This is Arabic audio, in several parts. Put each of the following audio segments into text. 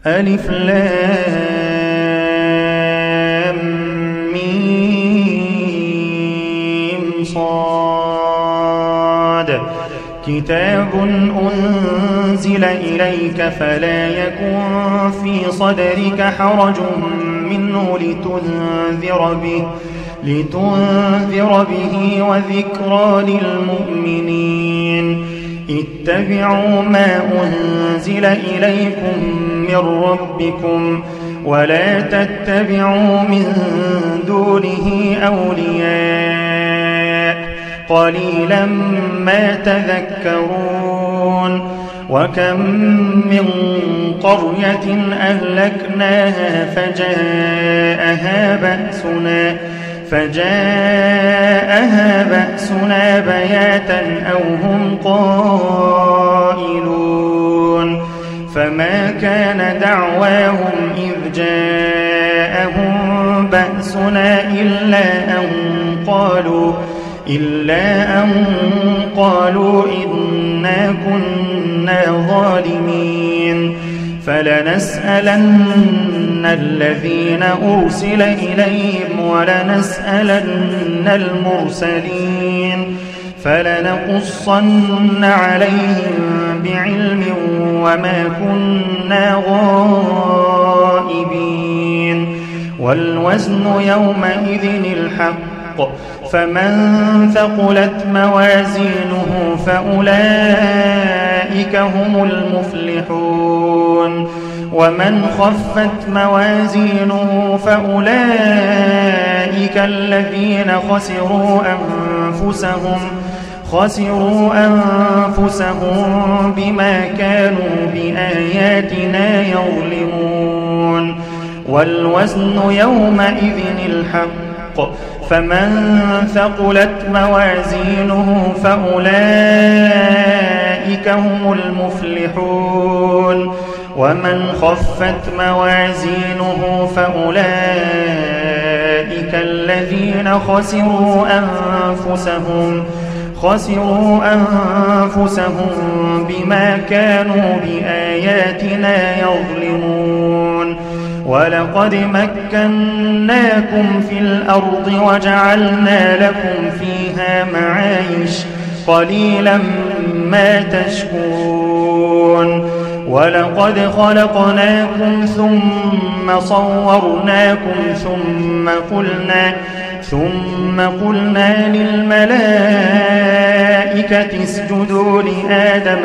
ألف لام ميم صاد كتاب أنزل إليك فلا يكن في صدرك حرج منه لتنذر به وذكرى للمؤمنين اتبعوا ما أنزل إليكم من ربكم ولا تتبعوا من دونه أولياء قليلا ما تذكرون وكم من قرية أهلكناها فجاءها بأسنا بياتا أو هم قائلون فما كان دعواهم إذ جاءهم بأسنا إلا أن قالوا إنا كنا ظالمين فلنسألن الذين أرسل إليهم ولنسألن المرسلين فلنقصن عليهم بعلم وما كنا غائبين والوزن يومئذ الحق فمن ثقلت موازينه فأولئك هم المفلحون ومن خفت موازينه فأولئك الذين خسروا أنفسهم بما كانوا بآياتنا يظلمون والوزن يومئذ الحق فمن ثقلت موازينه فأولئك هم المفلحون ومن خفت موازينه فأولئك الذين خسروا أنفسهم بما كانوا بآياتنا يظلمون ولقد مكناكم في الأرض وجعلنا لكم فيها معايش قليلا ما تشكرون ولقد خلقناكم ثم صورناكم ثم قلنا للملائكة اسجدوا لآدم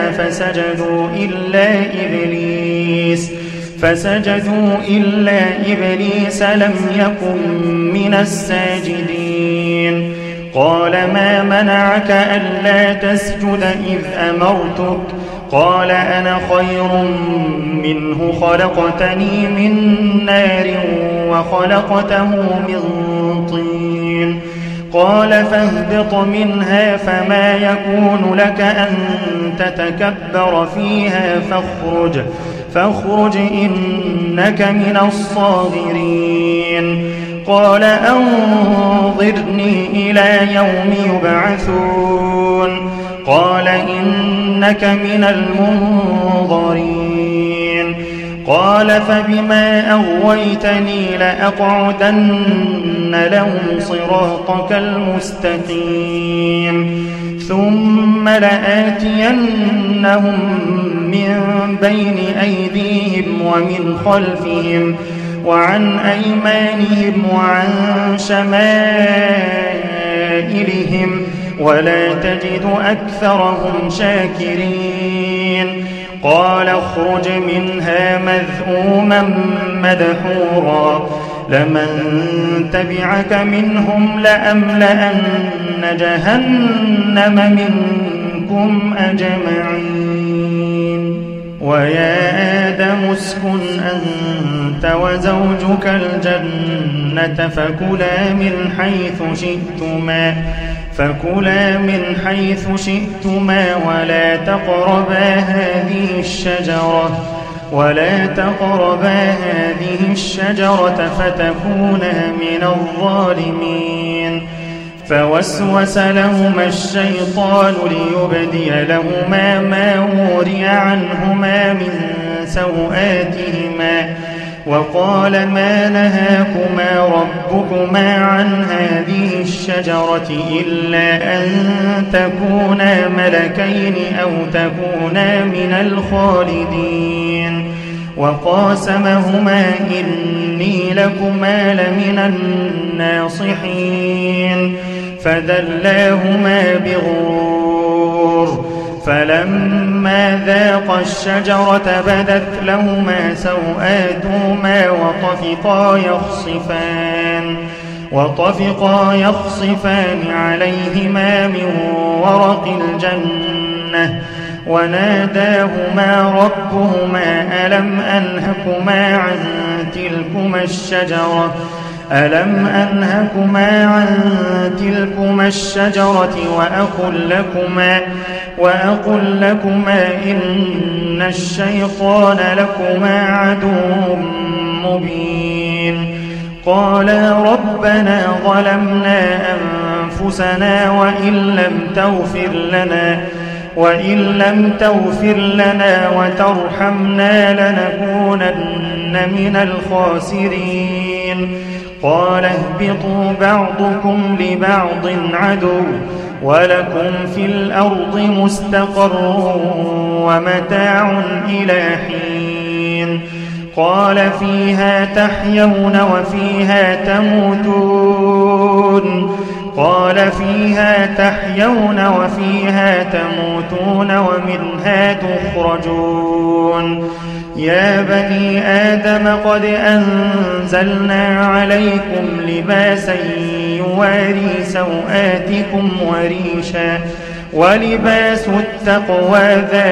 فسجدوا إلا إبليس لم يكن من الساجدين قال ما منعك ألا تسجد إذ أمرتك قال أنا خير منه خلقتني من نار وخلقته من طين قال فاهبط منها فما يكون لك أن تتكبر فيها فاخرج إنك من الصاغرين قال أنظرني إلى يوم يبعثون قال إنك من المنظرين قال فبما أغويتني لأقعدن لهم صراطك المستقيم ثم لآتينهم من بين أيديهم ومن خلفهم وعن أيمانهم وعن شمائلهم ولا تجد أكثرهم شاكرين قال اخرج منها مذءوما مدحورا لمن تبعك منهم لأملأن جهنم منكم أجمعين ويا آدم اسكن أنت وزوجك الجنة فكلا من حيث شئتما ولا تقربا هذه الشجرة فتكونا من الظالمين فوسوس لهما الشيطان ليبدي لهما ما وري عنهما من سوآتهما وقال ما نهاكما ربكما عن هذه الشجرة إلا أن تكونا ملكين أو تكونا من الخالدين وقاسمهما إني لكما لمن الناصحين فدلاهما بغرور فلما ذاقا الشجرة بدت لهما سوآتهما وطفقا يخصفان عليهما من ورق الجنة وناداهما ربهما ألم أنهكما عن تلكما الشجرة وأقل لكما إن الشيطان لكما عدو مبين قالا ربنا ظلمنا أنفسنا وإن لم تغفر لنا وترحمنا لنكونن من الخاسرين قال اهبطوا بعضكم لبعض عدو ولكم في الأرض مستقر ومتاع إلى حين قال فيها تحيون وفيها تموتون ومنها تخرجون يا بني آدم قد أنزلنا عليكم لباسا يواري سوآتكم وريشا ولباس التقوى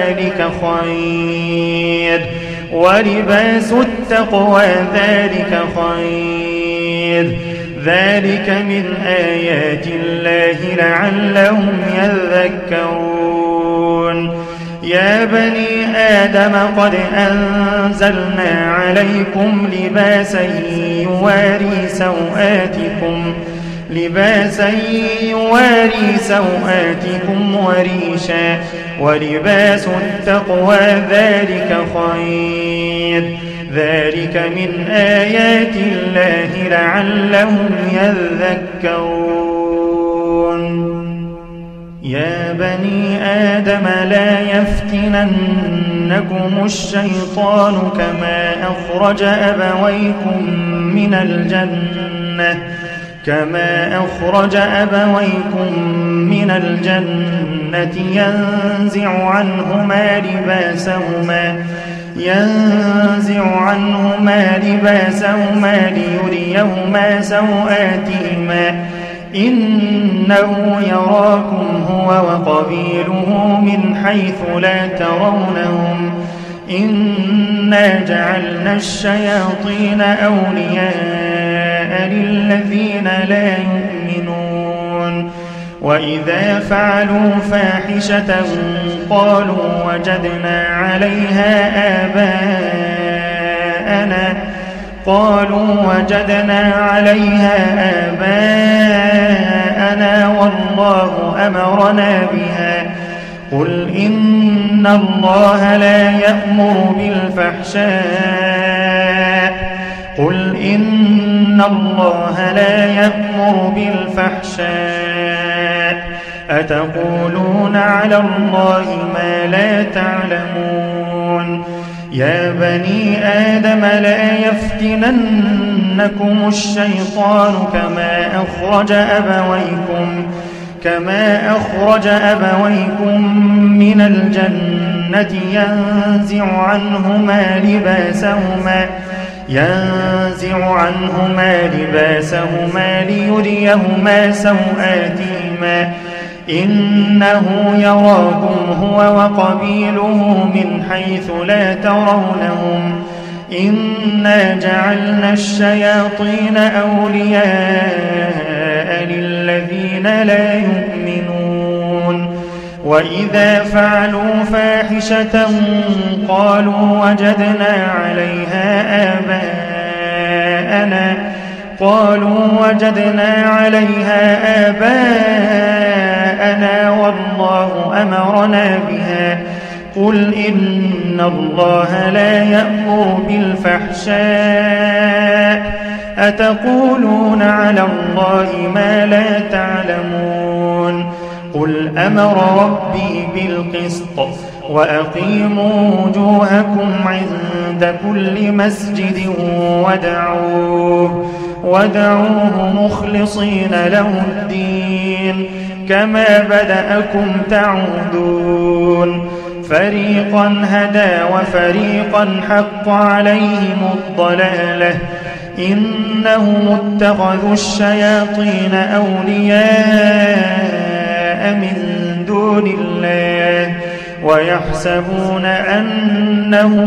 ذلك خير ذلك من آيات الله لعلهم يذكرون يا بني آدم قد أنزلنا عليكم لباسا يواري سوآتكم وريشا ولباس التقوى ذلك خير ذلك من آيات الله لعلهم يذكرون يا بني آدم لا يفتننكم الشيطان كما أخرج أبويكم من الجنة ينزع عنهما لباسهما ليريهما سوآتهما إنه يراكم هو وقبيله من حيث لا ترونهم إنا جعلنا الشياطين أولياء للذين لا يؤمنون وإذا فعلوا فاحشة قالوا وجدنا عليها آباءنا والله أمرنا بها قل إن الله لا يأمر بالفحشاء أتقولون على الله ما لا تعلمون يا بني آدم لا يفتننكم الشيطان كما أخرج أبويكم من الجنة ينزع عنهما لباسهما ليريهما سوآتهما إنه يراكم هو وقبيله من حيث لا ترونهم إنا جعلنا الشياطين أولياء للذين لا يؤمنون وإذا فعلوا فاحشة قالوا وجدنا عليها آباءنا والله أمرنا بها قل إن الله لا يأمر بالفحشاء أتقولون على الله ما لا تعلمون قل أمر ربي بالقسط وأقيموا وجوهكم عند كل مسجد ودعوه مخلصين له الدين كما بدأكم تعودون فريقا هدى وفريقا حق عليهم الضلالة إنهم اتخذوا الشياطين أولياء من دون الله ويحسبون أنهم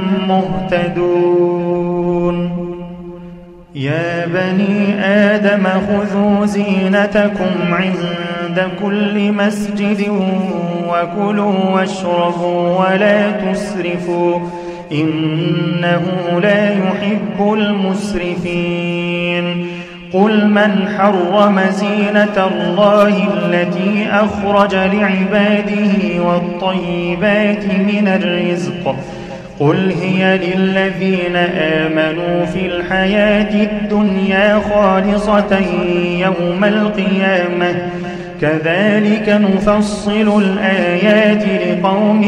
مهتدون يا بني آدم خذوا زينتكم عند كل مسجد وكلوا واشربوا ولا تسرفوا إنه لا يحب المسرفين قل من حرم زينة الله التي أخرج لعباده والطيبات من الرزق قل هي للذين آمنوا في الحياة الدنيا خالصة يوم القيامة كذلك نفصل الآيات لقوم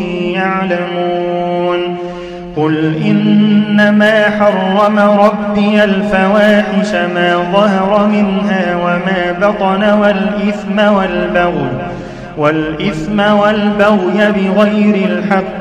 يعلمون قل إنما حرم ربي الفواحش ما ظهر منها وما بطن والإثم والبغي بغير الحق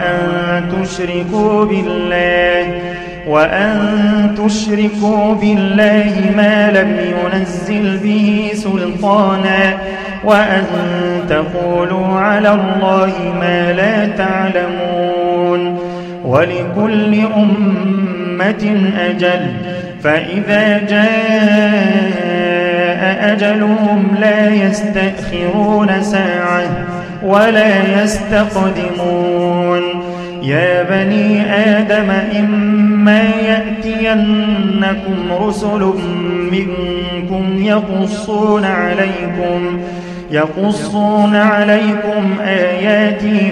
وأن تشركوا بالله ما لم ينزل به سلطانا وأن تقولوا على الله ما لا تعلمون ولكل أمة أجل فإذا جاء أجلهم لا يستأخرون ساعة ولا يستقدمون يا بني آدم إما يأتينكم رسل منكم يقصون عليكم آياتي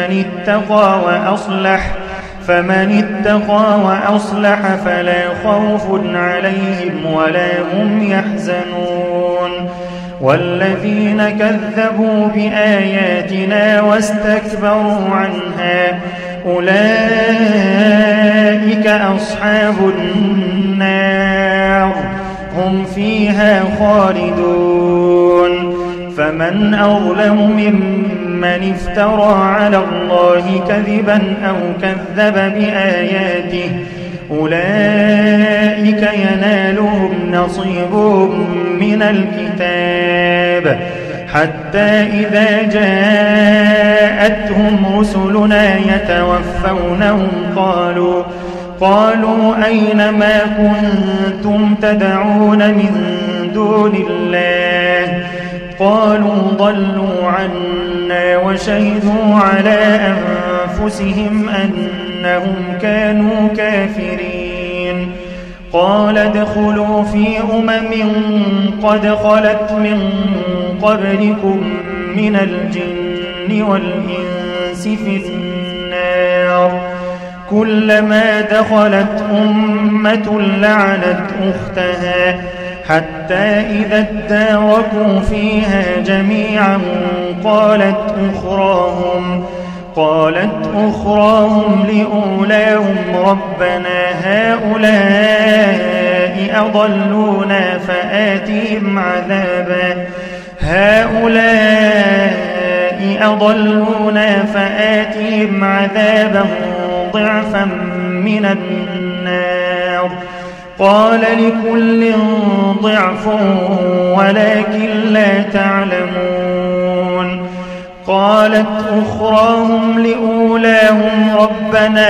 فمن اتقى وأصلح فلا خوف عليهم ولا هم يحزنون والذين كذبوا بآياتنا واستكبروا عنها أولئك أصحاب النار هم فيها خالدون فمن أظلم ممن افترى على الله كذبا أو كذب بآياته أولئك ينالهم نصيبهم من الكتاب حتى إذا جاءتهم رسلنا يتوفونهم قالوا أين ما كنتم تدعون من دون الله قالوا ضلوا عنا وشهدوا على أنفسهم أنهم كانوا كافرين قال ادخلوا في قد خلت من قبلكم من الجن والإنس في النار كلما دخلت أمة لعنت أختها حتى إذا اداركوا فيها جميعا قالت أخراهم لأولاهم ربنا هؤلاء أضلونا فآتهم عذابا ضعفا من النار قال لكل ضعف ولكن لا تعلمون قالت أخراهم لأولاهم ربنا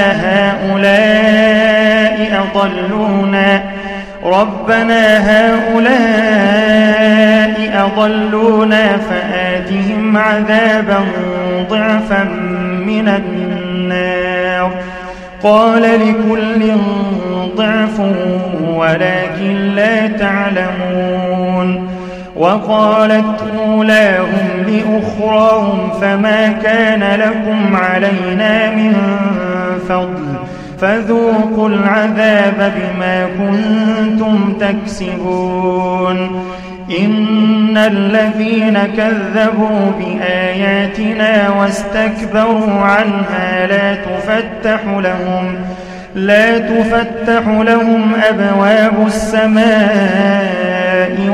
هؤلاء أضلونا فآتهم عذابا ضعفا من النار قال لكل ضعف ولكن لا تعلمون وقالت أولاهم لأخراهم فما كان لكم علينا من فضل فذوقوا العذاب بما كنتم تكسبون إن الذين كذبوا بآياتنا واستكبروا عنها لا تفتح لهم أبواب السماء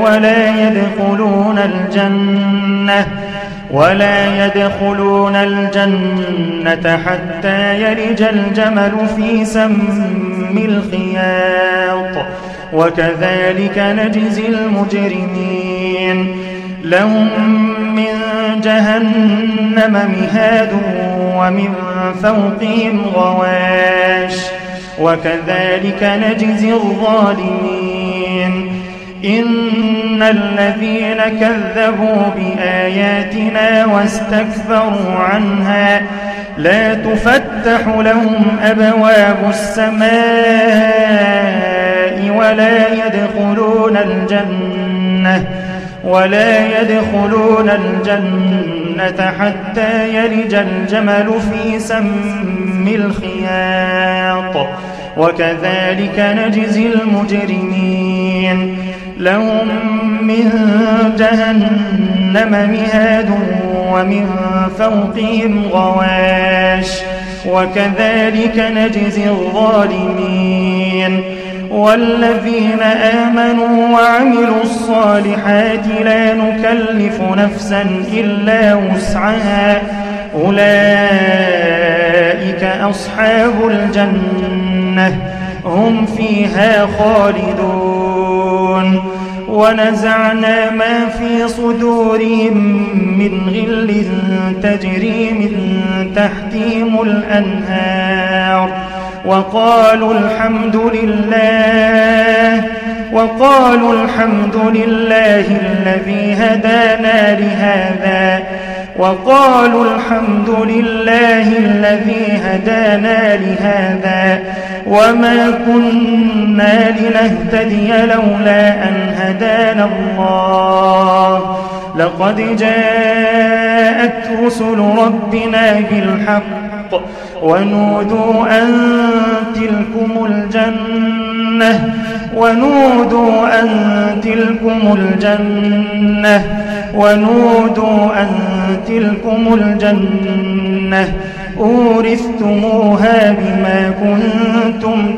ولا يدخلون الجنة حتى يلج الجمل في سم الخياط وكذلك نجزي المجرمين لهم من جهنم مهاد ومن فوقهم غواش وكذلك نجزي الظالمين إن الذين كذبوا بآياتنا واستكبروا عنها لا تفتح لهم أبواب السماء ولا يدخلون الجنة حتى يلج الجمل في سم الخياط وكذلك نجزي المجرمين لهم من جهنم مهاد ومن فوقهم غواش وكذلك نجزي الظالمين والذين آمنوا وعملوا الصالحات لا نكلف نفسا إلا وسعها أولئك أصحاب الجنة هم فيها خالدون ونزعنا ما في صدورهم من غل تجري من تحتهم الأنهار وقالوا الحمد لله الذي هدانا لهذا وما كنا لنهتدي لولا أن هدانا الله لقد جاءت رسل ربنا بالحق ونودوا أن تلكم الجنة أورثتموها بما كنتم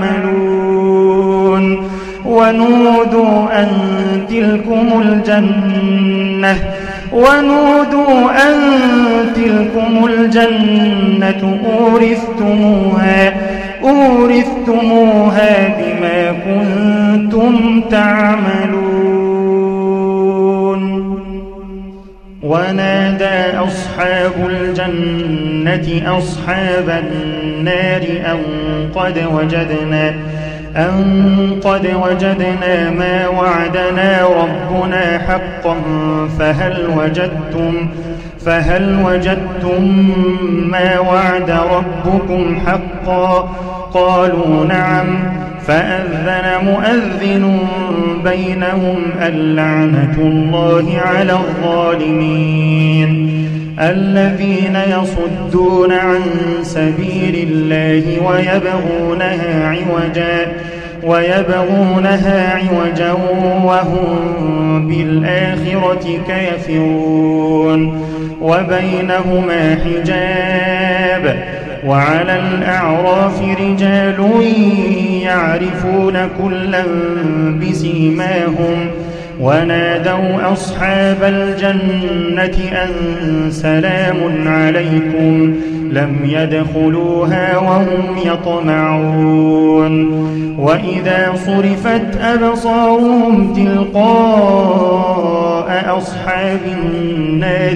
تعملون ونودوا أن تلكم الجنة أورثتموها بما كنتم تعملون ونادى أصحاب الجنة أصحاب النار أن قد وجدنا ما وعدنا ربنا حقا فهل وجدتم ما وعد ربكم حقا قالوا نعم فأذن مؤذن بينهم اللعنة الله على الظالمين الذين يصدون عن سبيل الله ويبغونها عوجا وهم بالآخرة كافرون وبينهما حجاب وعلى الأعراف رجال يعرفون كلا بسيماهم ونادوا أصحاب الجنة أن سلام عليكم لم يدخلوها وهم يطمعون وإذا صرفت أبصارهم تلقاء أصحاب النار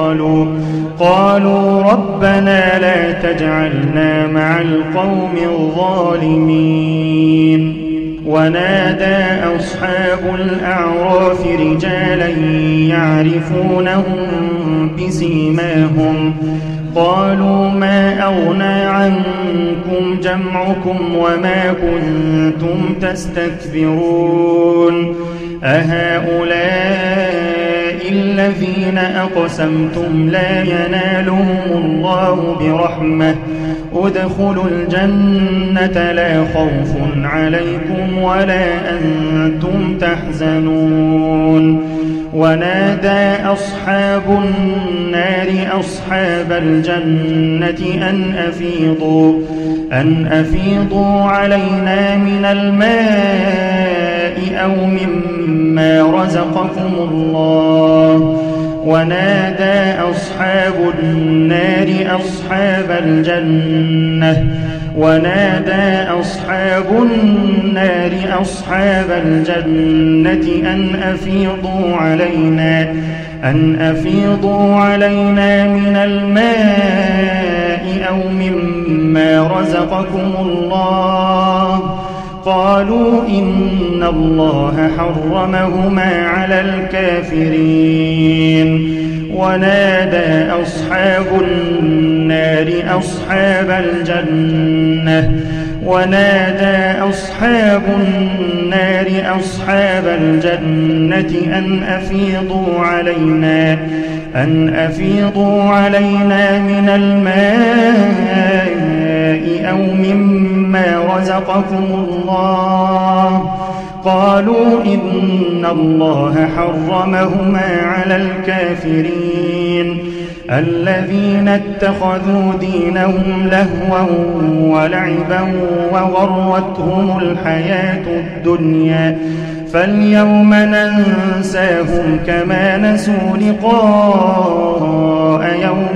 قالوا ربنا لا تجعلنا مع القوم الظالمين ونادى أصحاب الأعراف رجالا يعرفونهم بسيماهم قالوا ما أغنى عنكم جمعكم وما كنتم تستكبرون أهؤلاء الذين أقسمتم لا ينالهم الله برحمة ادخلوا الجنة لا خوف عليكم ولا أنتم تحزنون. ونادى أصحاب النار أصحاب الجنة أن أفيضوا علينا من الماء أو مما رزقكم الله. ونادى أصحاب النار أصحاب الجنة أن أفيضوا علينا من الماء أو مما رزقكم الله. قالوا إن الله حرمهما على الكافرين. ونادى أصحاب النار أصحاب الجنة أن أفيضوا علينا من الماء أو مما رزقكم الله. قالوا إن الله حرمهما على الكافرين. الذين اتخذوا دينهم لهوا ولعبا وغرتهم الحياة الدنيا فاليوم ننساهم كما نسوا لقاء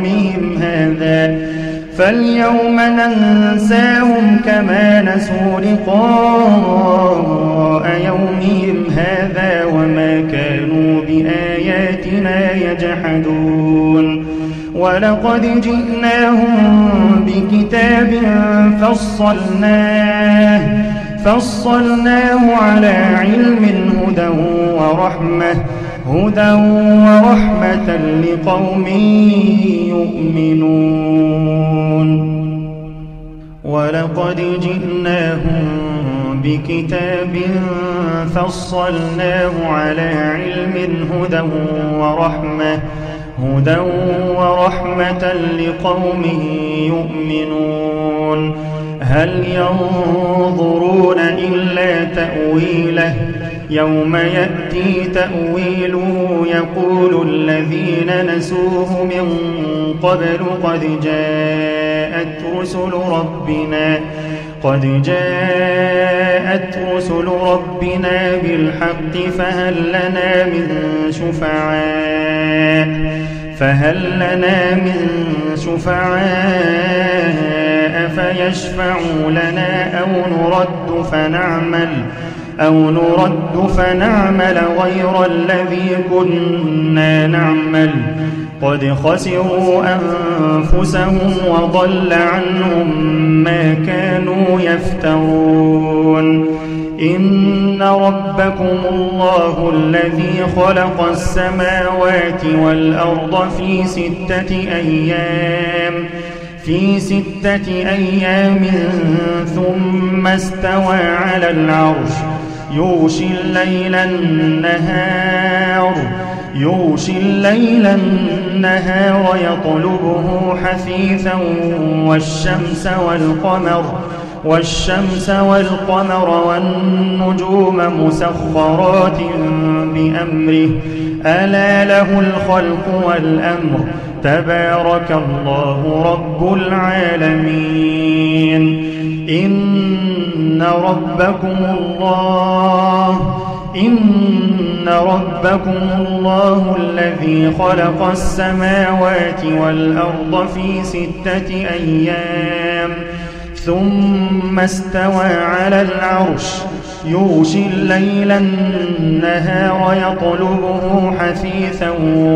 يومهم هذا وما كانوا بآياتنا يجحدون. ولقد جئناهم بكتاب فصلناه على علم هدى ورحمة لقوم يؤمنون. ولقد جئناهم بكتاب فصلناه على علم هدى ورحمة لقوم يؤمنون. هل ينظرون إلا تأويله يوم يأتي تأويله يقول الذين نسوه من قبل قد جاءت رسل ربنا بالحق فهل لنا من شفعاء فيشفعوا لنا أو نرد فنعمل غير الذي كنا نعمل. قد خسروا أنفسهم وضل عنهم ما كانوا يفترون. إن ربكم الله الذي خلق السماوات والأرض في 6 أيام ثم استوى على العرش يغشي الليل النهار يطلبه حثيثا والشمس والقمر والنجوم مسخرات بأمره ألا له الخلق والأمر تبارك الله رب العالمين. إن ربكم الله الذي خلق السماوات والأرض في 6 أيام ثم استوى على العرش يغشي الليل النهار يطلبه حثيثا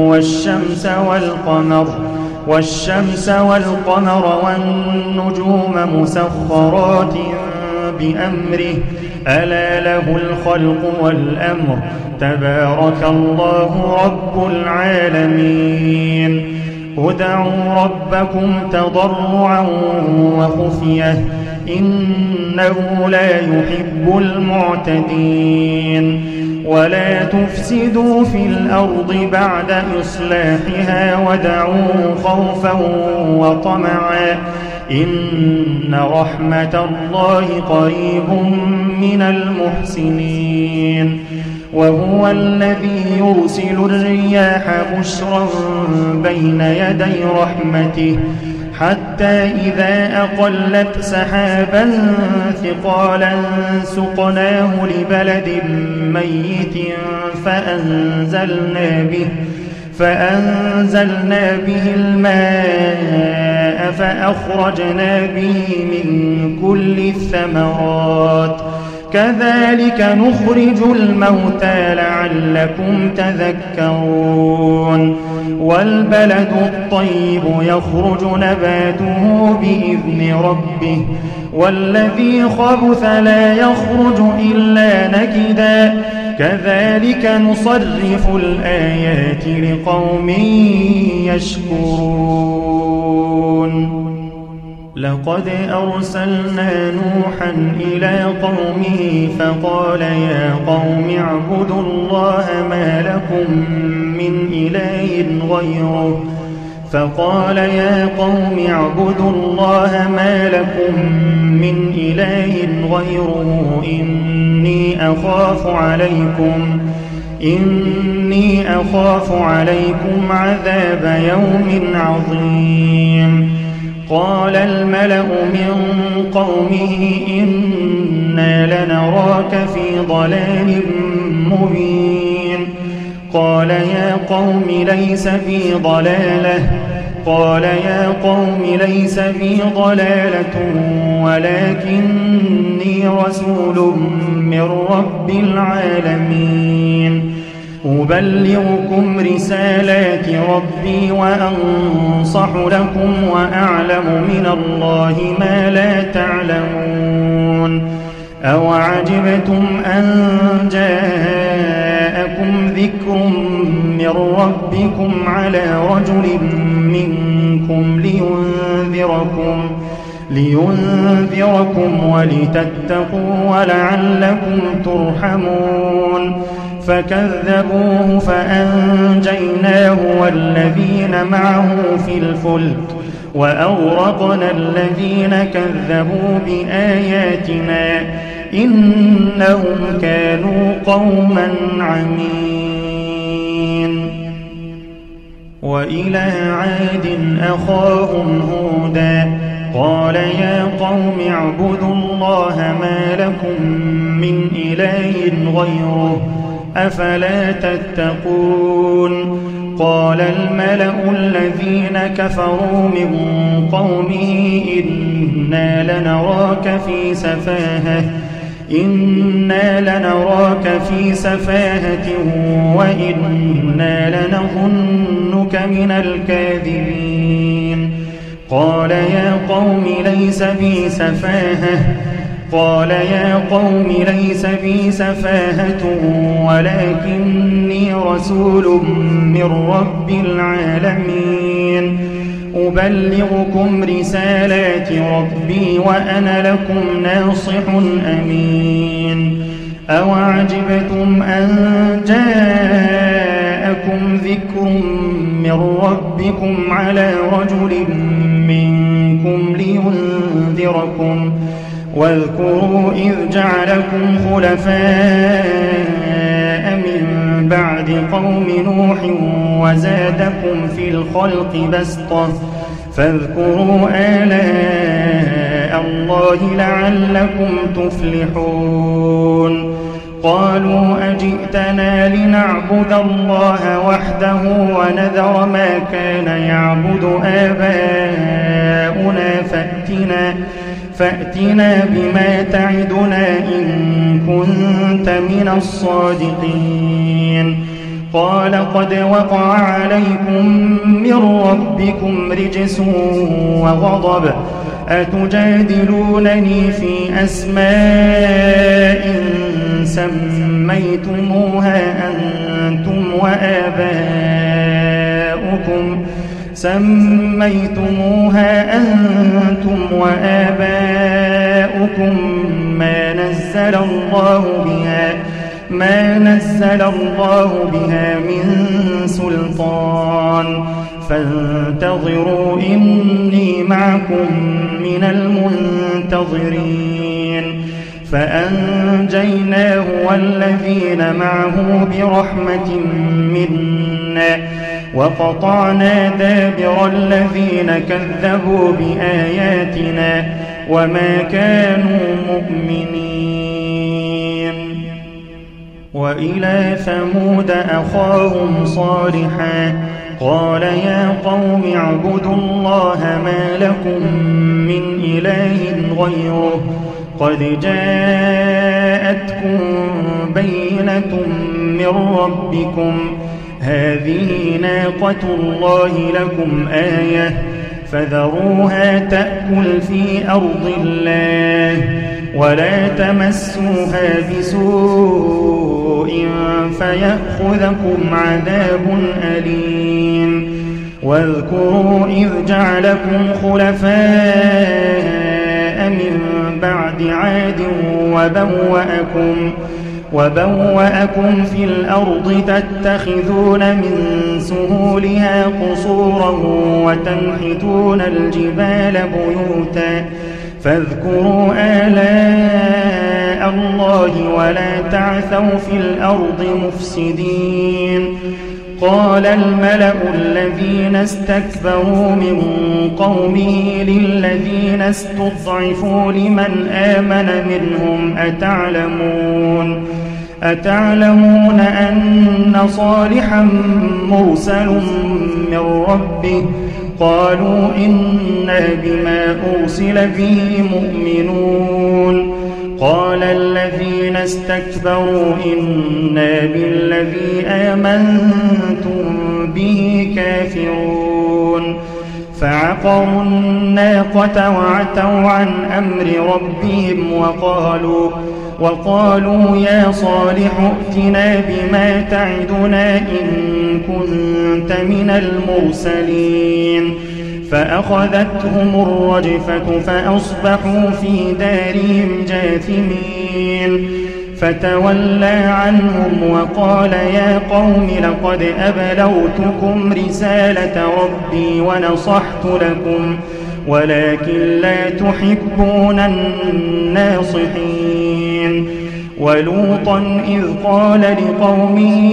والشمس والقمر والنجوم مسخرات بأمره ألا له الخلق والأمر تبارك الله رب العالمين. ادعوا ربكم تضرعا وخفية إنه لا يحب المعتدين. ولا تفسدوا في الأرض بعد إصلاحها ودعوه خوفا وطمعا إن رحمة الله قريب من المحسنين وهو الذي يرسل الرياح بشرا بين يدي رحمته حتى إذا أقلت سحابا ثقالا سقناه لبلد ميت فأنزلنا به الماء فأخرجنا به من كل الثمرات كذلك نخرج الموتى لعلكم تذكرون والبلد الطيب يخرج نباته بإذن ربه والذي خبث لا يخرج إلا نكدا كذلك نصرف الآيات لقوم يشكرون لقد أرسلنا نوحا إلى قومه فقال يا قوم اعبدوا الله ما لكم من إله غيره إني أخاف عليكم عذاب يوم عظيم قال الملأ من قومه إنا لنراك في ضلال مبين قال يا قوم ليس بي ضلالة ولكني رسول من رب العالمين أبلغكم رسالات ربي وأنصح لكم وأعلم من الله ما لا تعلمون أوعجبتم أن جاءكم ذكر من ربكم على رجل منكم لينذركم ولتتقوا ولعلكم ترحمون فكذبوه فأنجيناه والذين معه في الفلك وأغرقنا الذين كذبوا بآياتنا إنهم كانوا قوما عمين وإلى عاد أخاهم هودا قال يا قوم اعبدوا الله ما لكم من إله غيره أفلا تتقون قال الملأ الذين كفروا من قومه إنا لنراك في سفاهة وإنا لنظنك من الكاذبين قال يا قوم ليس بي سفاهة ولكني رسول من رب العالمين أبلغكم رسالات ربي وأنا لكم ناصح أمين أوعجبتم أن جاءكم ذكر من ربكم على رجل منكم لينذركم واذكروا إذ جعلكم خلفاء من بعد قوم نوح وزادكم في الخلق بسطة فاذكروا آلاء الله لعلكم تفلحون قالوا أجئتنا لنعبد الله وحده ونذر ما كان يعبد آباؤنا فأتنا بما تعدنا إن كنت من الصادقين قال قد وقع عليكم من ربكم رجس وغضب أتجادلونني في أسماء سميتموها أنتم وآباؤكم ما نزل الله ما نزل الله بها من سلطان فانتظروا إني معكم من المنتظرين فأنجيناه والذين معه برحمة منا وقطعنا دابر الذين كذبوا بآياتنا وما كانوا مؤمنين. وإلى ثمود أخاهم صالحا قال يا قوم اعبدوا الله ما لكم من إله غيره قد جاءتكم بينة من ربكم هذه ناقة الله لكم آية فذروها تأكل في أرض الله ولا تمسوها بسوء فيأخذكم عذاب أليم. واذكروا إذ جعلكم خلفاء من بعد عاد وبوأكم في الأرض تتخذون من سهولها قصورا وتنحتون الجبال بيوتا فاذكروا آلاء الله ولا تعثوا في الأرض مفسدين. قال الملأ الذين استكبروا من قومه للذين استضعفوا لمن آمن منهم أتعلمون أن صالحا مرسل من ربه قالوا إنا بما أرسل به مؤمنون. قال الذين استكبروا إنا بالذي آمنتم به كافرون. فعقروا الناقة وعتوا عن أمر ربهم وقالوا يا صالح ائتنا بما تعدنا إن كنت من المرسلين. فأخذتهم الرجفة فأصبحوا في دارهم جاثمين. فتولى عنهم وقال يا قوم لقد أبلغتكم رسالة ربي ونصحت لكم ولكن لا تحبون الناصحين. ولوطا إذ قال لقومه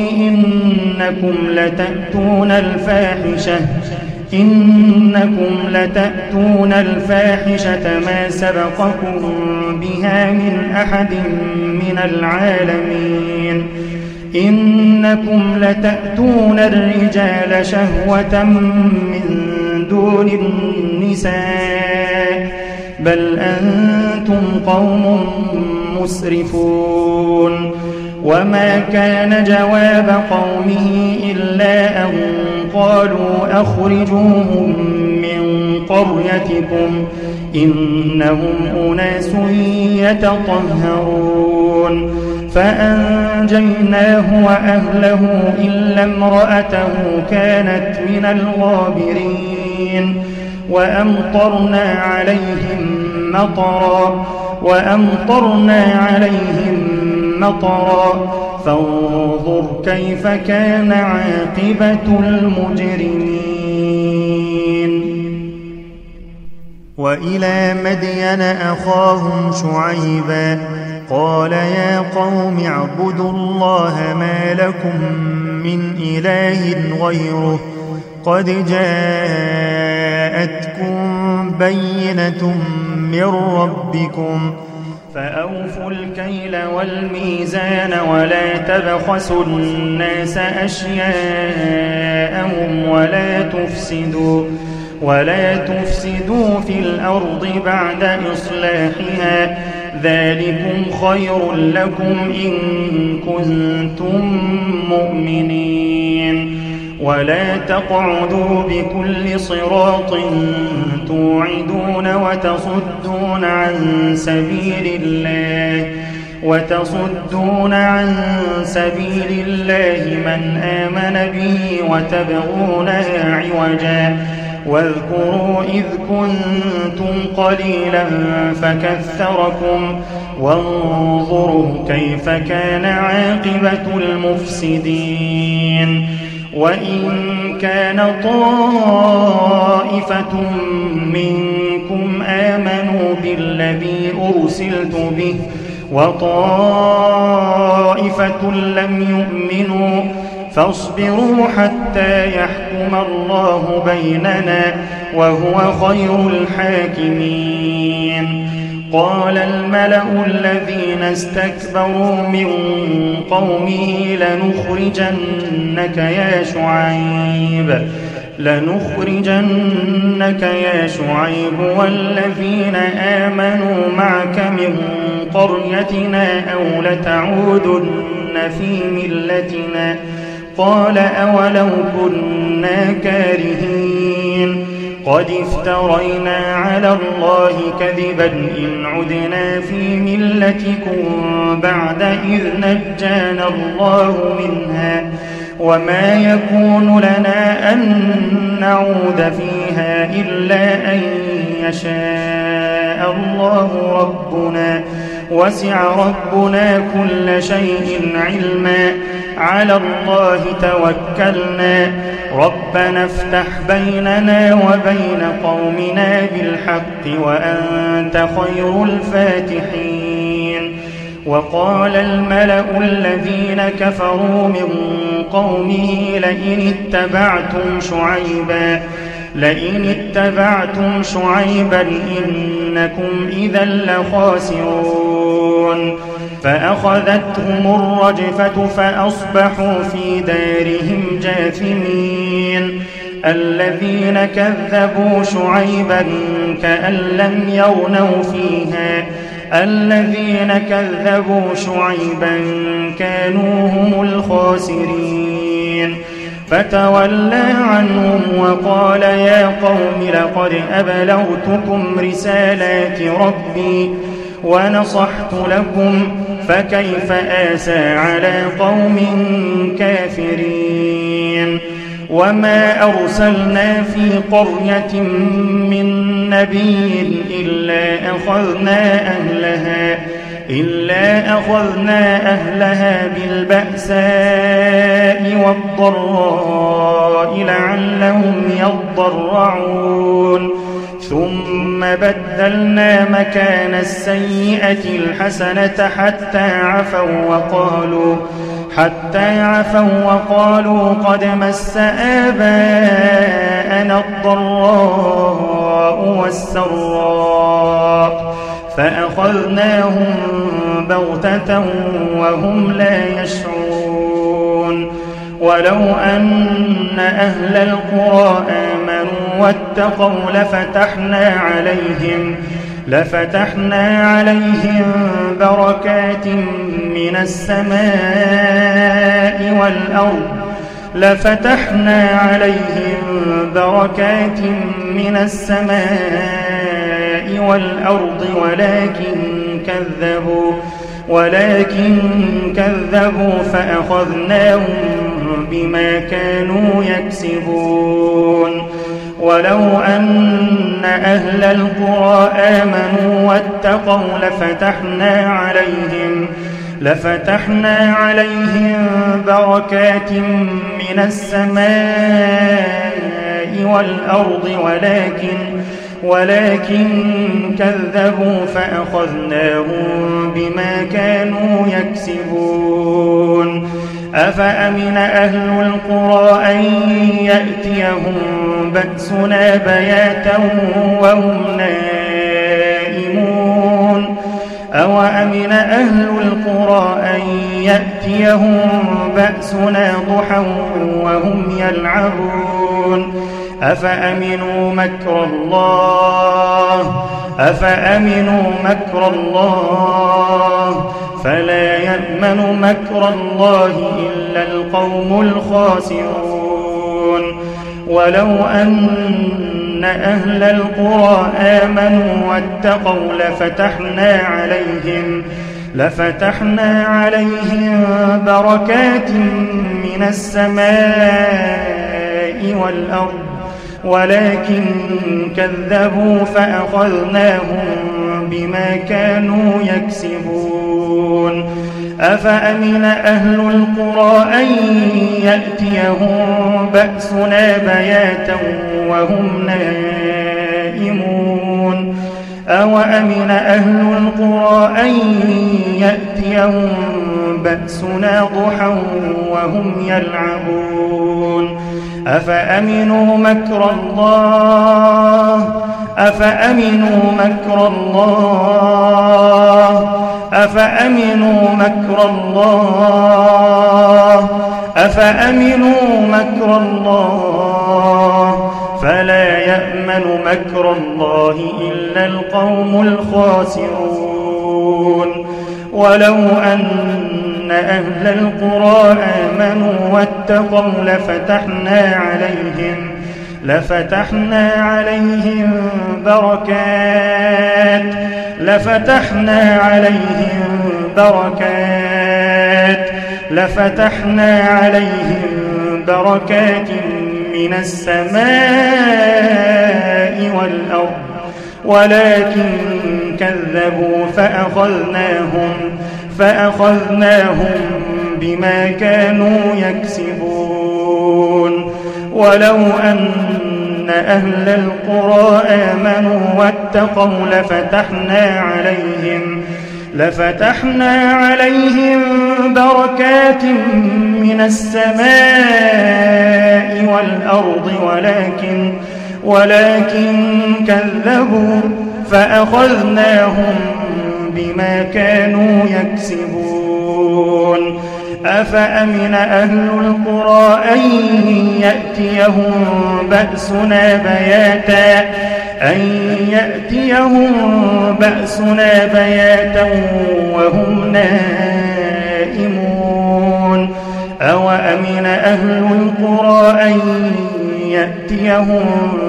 إنكم لتأتون الفاحشة ما سبقكم بها من أحد من العالمين. إنكم لتأتون الرجال شهوة من دون النساء بل أنتم قوم مسرفون. وما كان جواب قومه إلا أن قالوا أخرجوهم من قريتكم إنهم أناس يتطهرون. فأنجيناه وأهله إلا امرأته كانت من الغابرين. وأمطرنا عليهم مطرا فانظر كيف كان عاقبة المجرمين. وإلى مدين أخاهم شعيبا قال يا قوم اعبدوا الله ما لكم من إله غيره قد جاءتكم بينة من ربكم فأوفوا الكيل والميزان ولا تبخسوا الناس أشياءهم ولا تفسدوا في الأرض بعد إصلاحها ذلكم خير لكم إن كنتم مؤمنين. ولا تقعدوا بكل صراط توعدون وتصدون عن سبيل الله من آمن به وتبغونها عوجا. واذكروا إذ كنتم قليلا فكثركم وانظروا كيف كان عاقبة المفسدين. وإن كان طائفة منكم آمنوا بالذي أرسلت به وطائفة لم يؤمنوا فاصبروا حتى يحكم الله بيننا وهو خير الحاكمين. قال الملأ الذين استكبروا من قومه لنخرجنك يا شعيب والذين آمنوا معك من قريتنا أو لتعودن في ملتنا. قال أولو كنا كارهين قد افترينا على الله كذبا إن عدنا في ملتكم بعد إذ نجانا الله منها وما يكون لنا أن نعود فيها إلا أن يشاء الله ربنا وسع ربنا كل شيء علما على الله توكلنا ربنا افتح بيننا وبين قومنا بالحق وأنت خير الفاتحين. وقال الملأ الذين كفروا من قومه لئن اتبعتم شعيبا إنكم إذا لخاسرون. فأخذتهم الرجفة فأصبحوا في دارهم جاثمين. الذين كذبوا شعيبا كأن لم يغنوا فيها الذين كذبوا شعيبا كانوا هم الخاسرين. فتولى عنهم وقال يا قوم لقد أبلغتكم رسالات ربي ونصحت لكم فكيف آسى على قوم كافرين. وما أرسلنا في قرية من نبي إلا أخذنا أهلها بالبأساء والضراء لعلهم يضرعون. ثم بدلنا مكان السيئة الحسنة حتى عفوا وقالوا قد مس آباءنا الضراء والسراء فأخذناهم بغتة وهم لا يشعرون. ولو أن أهل القرى آمنوا واتقوا لفتحنا عليهم بركات من السماء والأرض ولكن كذبوا فأخذناهم بما كانوا يكسبون. ولو أن أهل القرى آمنوا واتقوا لفتحنا عليهم بركات من السماء والأرض ولكن كذبوا فأخذناهم بما كانوا يكسبون. أفأمن أهل القرى أن يأتيهم بأسنا بياتا وهم نائمون أوأمن أهل القرى أن يأتيهم بأسنا ضحى وهم يلعبون أفأمنوا مكر الله فلا يأمن مكر الله إلا القوم الخاسرون. ولو أن أهل القرى آمنوا واتقوا لفتحنا عليهم بركات من السماء والأرض ولكن كذبوا فأخذناهم بما كانوا يكسبون أفأمن أهل القرى أن يأتيهم بأسنا بياتا وهم نائمون أوأمن أهل القرى أن يأتيهم بأسنا ضحى وهم يلعبون أفأمنوا مكر الله أفأمنوا مكر الله أفأمنوا مكر الله أفأمنوا مكر الله فلا يأمن مكر الله إلا القوم الخاسرون ولو أن أهل القرى آمنوا واتقوا لفتحنا عليهم بركات من السماء والأرض ولكن كذبوا فأخذناهم بما كانوا يكسبون ولو أن أهل القرى آمنوا واتقوا لفتحنا عليهم بركات من السماء والأرض ولكن كذبوا فأخذناهم بما كانوا يكسبون أفأمن أهل القرى أن يأتيهم بأسنا بياتا وهم نائمون أوأمن أهل القرى أن يأتيهم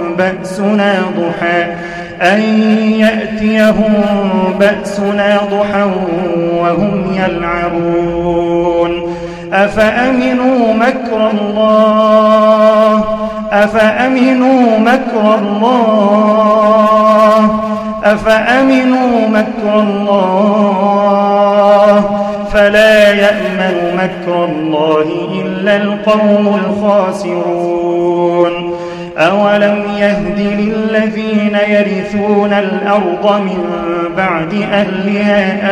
بأسنا ضحى وهم يلعبون أفأمنوا مكر الله فلا يأمن مكر الله إلا القوم الخاسرون أولم يهد للذين يرثون الأرض من بعد أهلها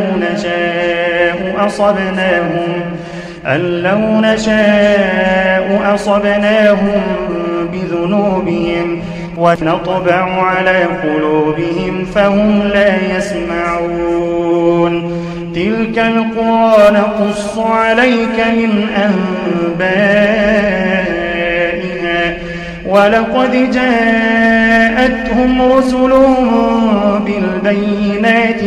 أن لو نشاء أصبناهم بذنوبهم ونطبع على قلوبهم فهم لا يسمعون تلك القرى نقص عليك من أنبائها ولقد جاءتهم رسلهم بالبينات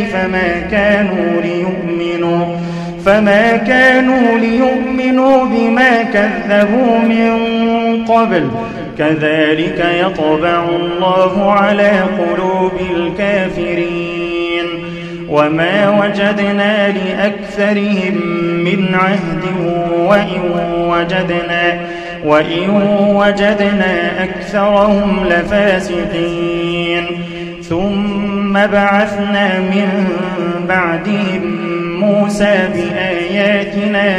فما كانوا ليؤمنوا بما كذبوا من قبل كذلك يطبع الله على قلوب الكافرين وما وجدنا لأكثرهم من عهد وإن وجدنا أكثرهم لفاسقين ثم بعثنا من بعدهم موسى بآياتنا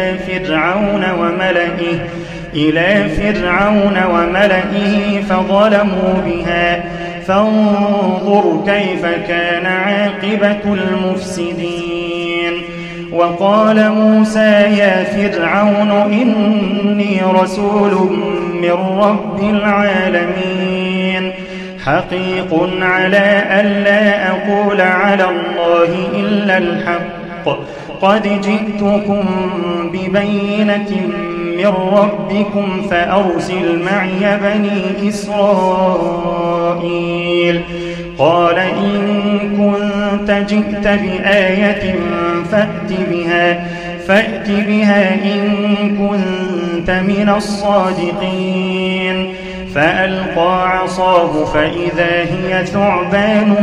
إلى فرعون وملئه فظلموا بها فانظر كيف كان عاقبة المفسدين وقال موسى يا فرعون إني رسول من رب العالمين حقيق على ألا أقول على الله إلا الحق قد جئتكم ببينة من ربكم فأرسل معي بني إسرائيل قال إن كنت جئت بآية فأت بها إن كنت من الصادقين فألقى عصاه فإذا هي ثعبان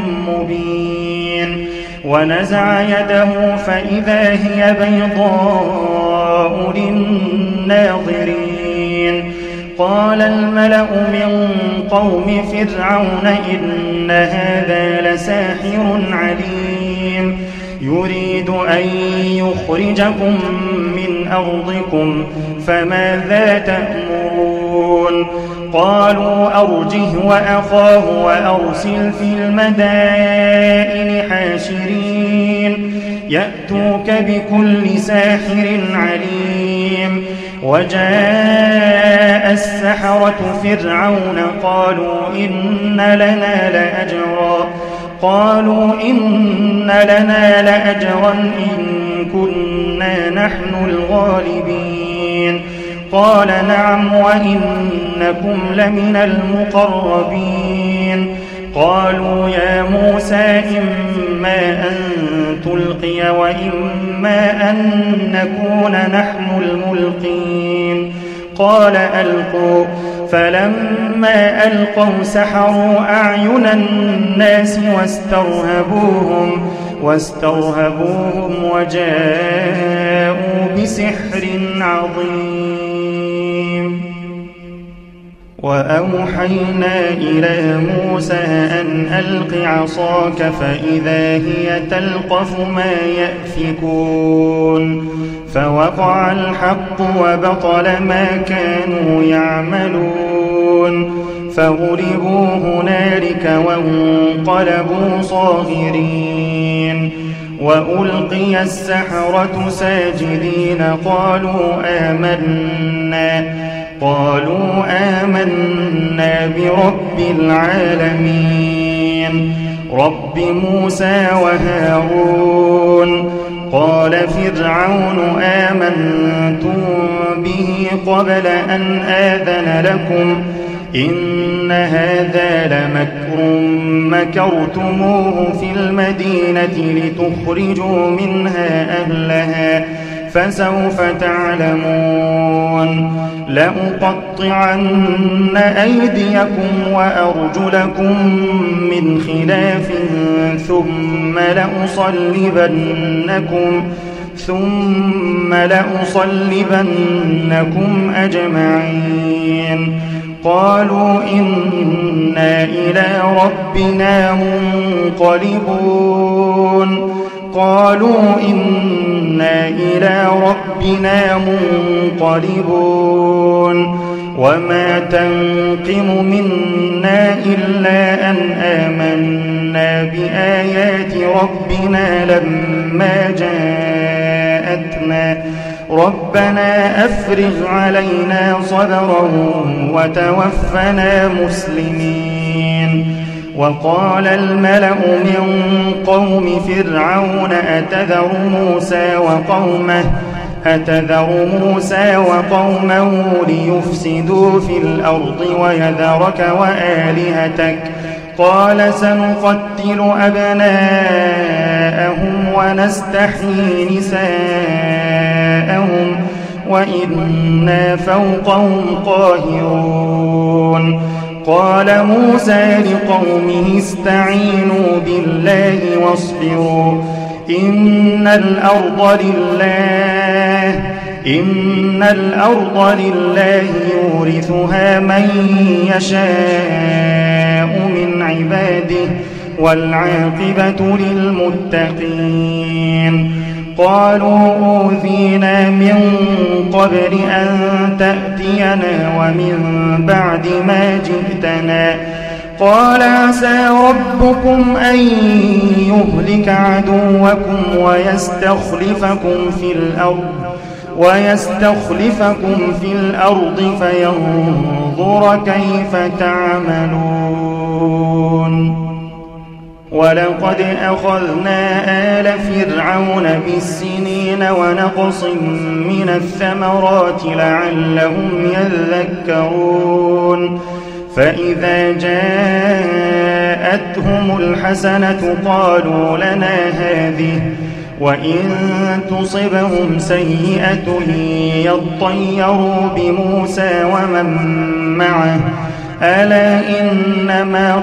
مبين ونزع يده فإذا هي بيضاء للناظرين قال الملأ من قوم فرعون إن هذا لساحر عليم يريد أن يخرجكم من أرضكم فماذا تأمرون قالوا أرجه وأخاه وأرسل في المدائن حاشرين يأتوك بكل ساحر عليم وجاء السحرة فرعون قالوا إن لنا لأجرا إن كنا نحن الغالبين قال نعم وإنكم لمن المقربين قالوا يا موسى إما أن تلقي وإما أن نكون نحن الملقين قال ألقوا فلما ألقوا سحروا أعين الناس واسترهبوهم وجاءوا بسحر عظيم وأوحينا إلى موسى أن ألق عصاك فإذا هي تلقف ما يأفكون فوقع الحق وبطل ما كانوا يعملون فغلبوا هنالك وانقلبوا صاغرين وألقي السحرة ساجدين قالوا آمنا برب العالمين رب موسى وهارون قال فرعون آمنتم به قبل أن آذن لكم إن هذا لمكر مكرتموه في المدينة لتخرجوا منها أهلها فسوف تعلمون لأقطعن أيديكم وأرجلكم من خلاف ثم لأصلبنكم أجمعين قالوا إنا إلى ربنا منقلبون وما تنقم منا إلا أن آمنا بآيات ربنا لما جاءتنا ربنا أفرغ علينا صبرا وتوفنا مسلمين وقال الملأ من قوم فرعون أتذر موسى وقومه ليفسدوا في الأرض ويذرك وآلهتك قال سنقتل أبناءهم ونستحيي نساءهم وإنا فوقهم قاهرون قال موسى لقومه استعينوا بالله واصبروا إن الأرض لله يورثها من يشاء من عباده والعاقبة للمتقين قالوا أوذينا من قبل أن تأتينا ومن بعد ما جئتنا قال عسى ربكم أن يهلك عدوكم ويستخلفكم في الأرض فينظر كيف تعملون ولقد أخذنا آل فرعون بالسنين ونقص من الثمرات لعلهم يذكرون فإذا جاءتهم الحسنة قالوا لنا هذه وإن تصبهم سيئة يطيروا بموسى ومن معه ألا إنما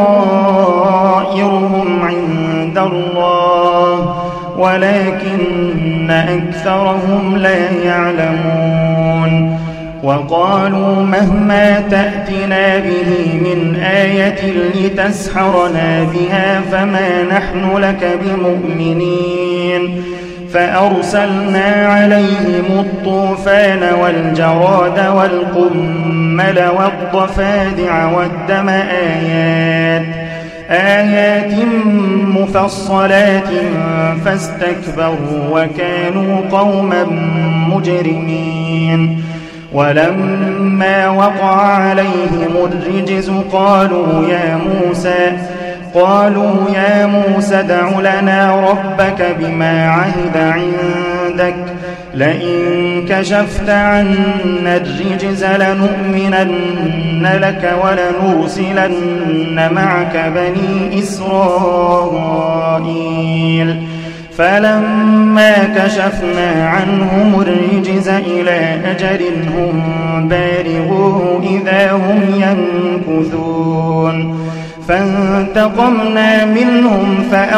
طائرهم عند الله ولكن أكثرهم لا يعلمون وقالوا مهما تأتنا به من آية لتسحرنا بها فما نحن لك بمؤمنين فأرسلنا عليهم الطوفان والجراد والقمل والضفادع والدم آيات مفصلات فاستكبروا وكانوا قوما مجرمين ولما وقع عليهم الرجز قالوا يا موسى ادع لنا ربك بما عهد عندك لئن كشفت عنا الرجز لنؤمنن لك ولنرسلن معك بني إسرائيل فلما كشفنا عنهم الرجز إلى أجل هم بالغوه إذا هم ينكثون فانتقمنا منهم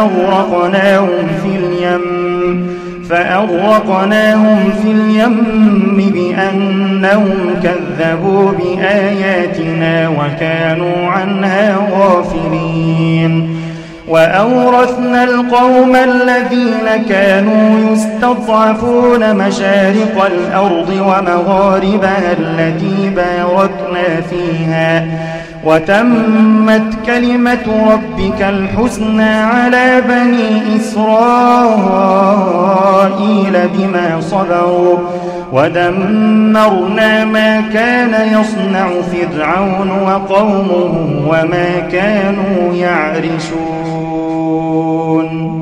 فأغرقناهم في اليم بأنهم كذبوا بآياتنا وكانوا عنها غافلين وأورثنا القوم الذين كانوا يستضعفون مشارق الأرض ومغاربها التي باركنا فيها وتمت كلمة ربك الحسنى على بني إسرائيل بما صبروا ودمرنا ما كان يصنع فرعون وقومه وما كانوا يعرشون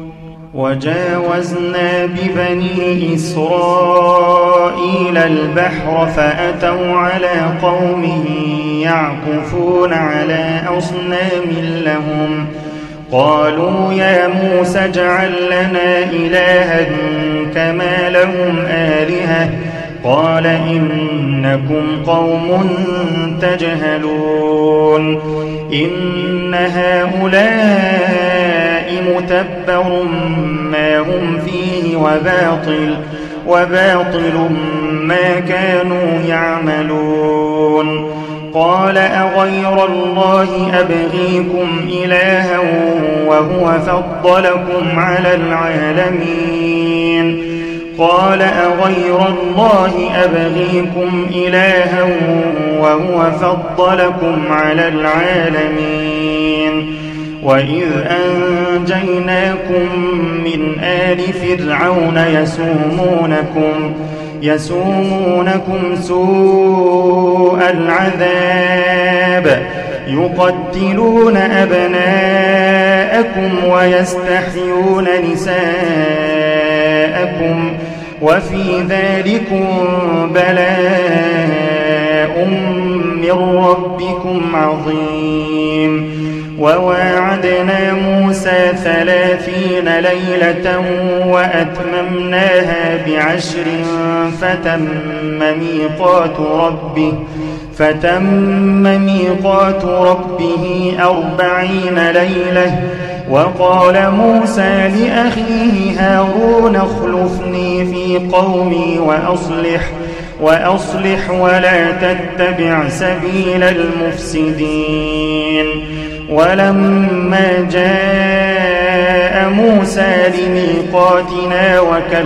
وجاوزنا ببني إسرائيل البحر فأتوا على قوم يعكفون على أصنام لهم قالوا يا موسى اجعل لنا إلها كما لهم آلهة قال إنكم قوم تجهلون إن هؤلاء متبر ما هم فيه وباطل ما كانوا يعملون قال أغير الله أبغيكم إلها وهو فضلكم على العالمين قال أغير الله أبغيكم إلها وهو فضلكم على العالمين وإذ أنجيناكم من آل فرعون يسومونكم سوء العذاب يقتلون أبناءكم ويستحيون نساءكم وفي ذلكم بلاء من ربكم عظيم وواعدنا موسى 30 ليلة وأتممناها ب10 فتم ميقات ربه 40 ليلة وقال موسى لأخيه هارون اخلفني في قومي وأصلح ولا تتبع سبيل المفسدين ولما جاء موسى لميقاتنا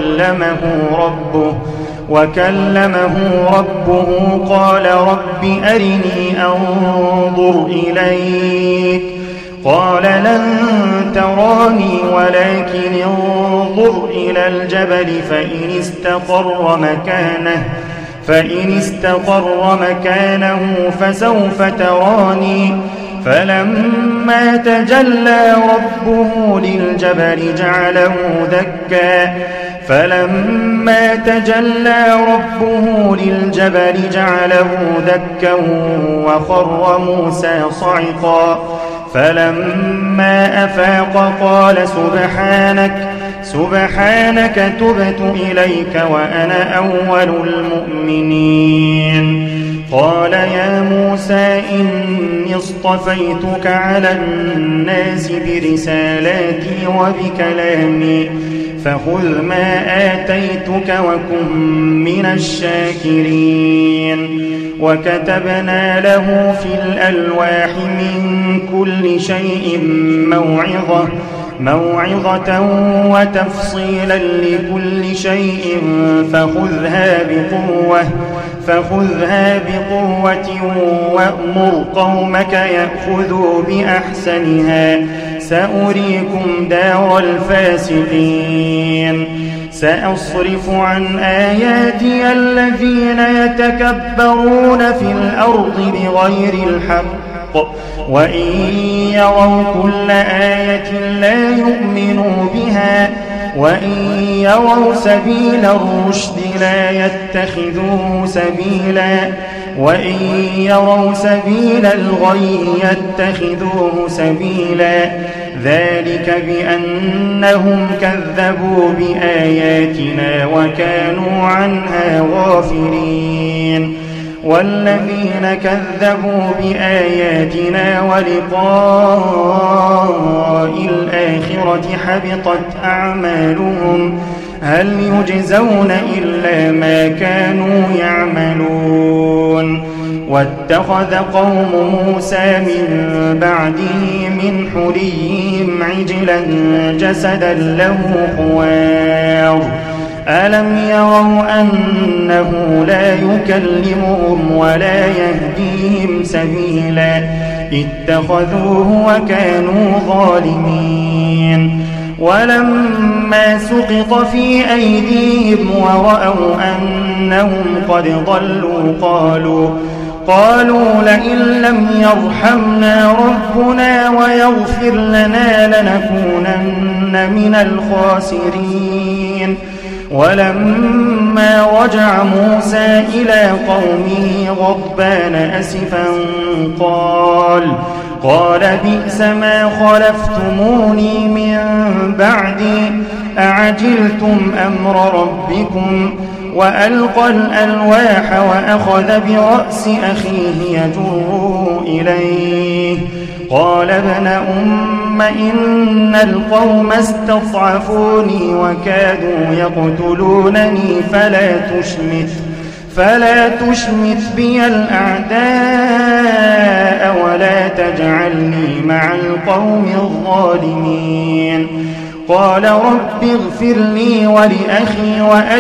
وكلمه ربه قال رب أرني أنظر إليك قال لن تراني ولكن انظر إلى الجبل فإن استقر مكانه فسوف تراني فلما تجلى ربه للجبل جعله دكا وخر موسى صعقا فلما أفاق قال سبحانك تبت إليك وأنا أول المؤمنين قال يا موسى إني اصطفيتك على الناس برسالاتي وبكلامي فخذ ما آتيتك وكن من الشاكرين. وكتبنا له في الألواح من كل شيء موعظة وتفصيلا لكل شيء فخذها بقوة وأمر قومك يأخذوا بأحسنها سأريكم دار الفاسقين. سأصرف عن آياتي الذين يتكبرون في الأرض بغير الحق وإن يروا كل آية لا يؤمنوا بها وإن يروا سبيل الرشد لا يتخذوه سبيلا وإن يروا سبيل الغي يتخذوه سبيلا ذلك بأنهم كذبوا بآياتنا وكانوا عنها غافلين. والذين كذبوا بآياتنا ولقاء الآخرة حبطت أعمالهم هل يجزون إلا ما كانوا يعملون. واتخذ قوم موسى من بعده من حليهم عجلا جسدا له خوار ألم يروا أنه لا يكلمهم ولا يهديهم سبيلا اتخذوه وكانوا ظالمين. ولما سقط في أيديهم ورأوا أنهم قد ضلوا قالوا لئن لم يرحمنا ربنا ويغفر لنا لنكونن من الخاسرين. ولما رجع موسى إلى قومه غضبان أسفا قال بئس ما خلفتموني من بعدي أعجلتم أمر ربكم وألقى الألواح وأخذ برأس أخيه يجره إليه قال ابن أم إن القوم استضعفوني وكادوا يقتلونني فلا تشمت بي الأعداء ولا تجعلني مع القوم الظالمين. قال رب اغفر لي ولأخي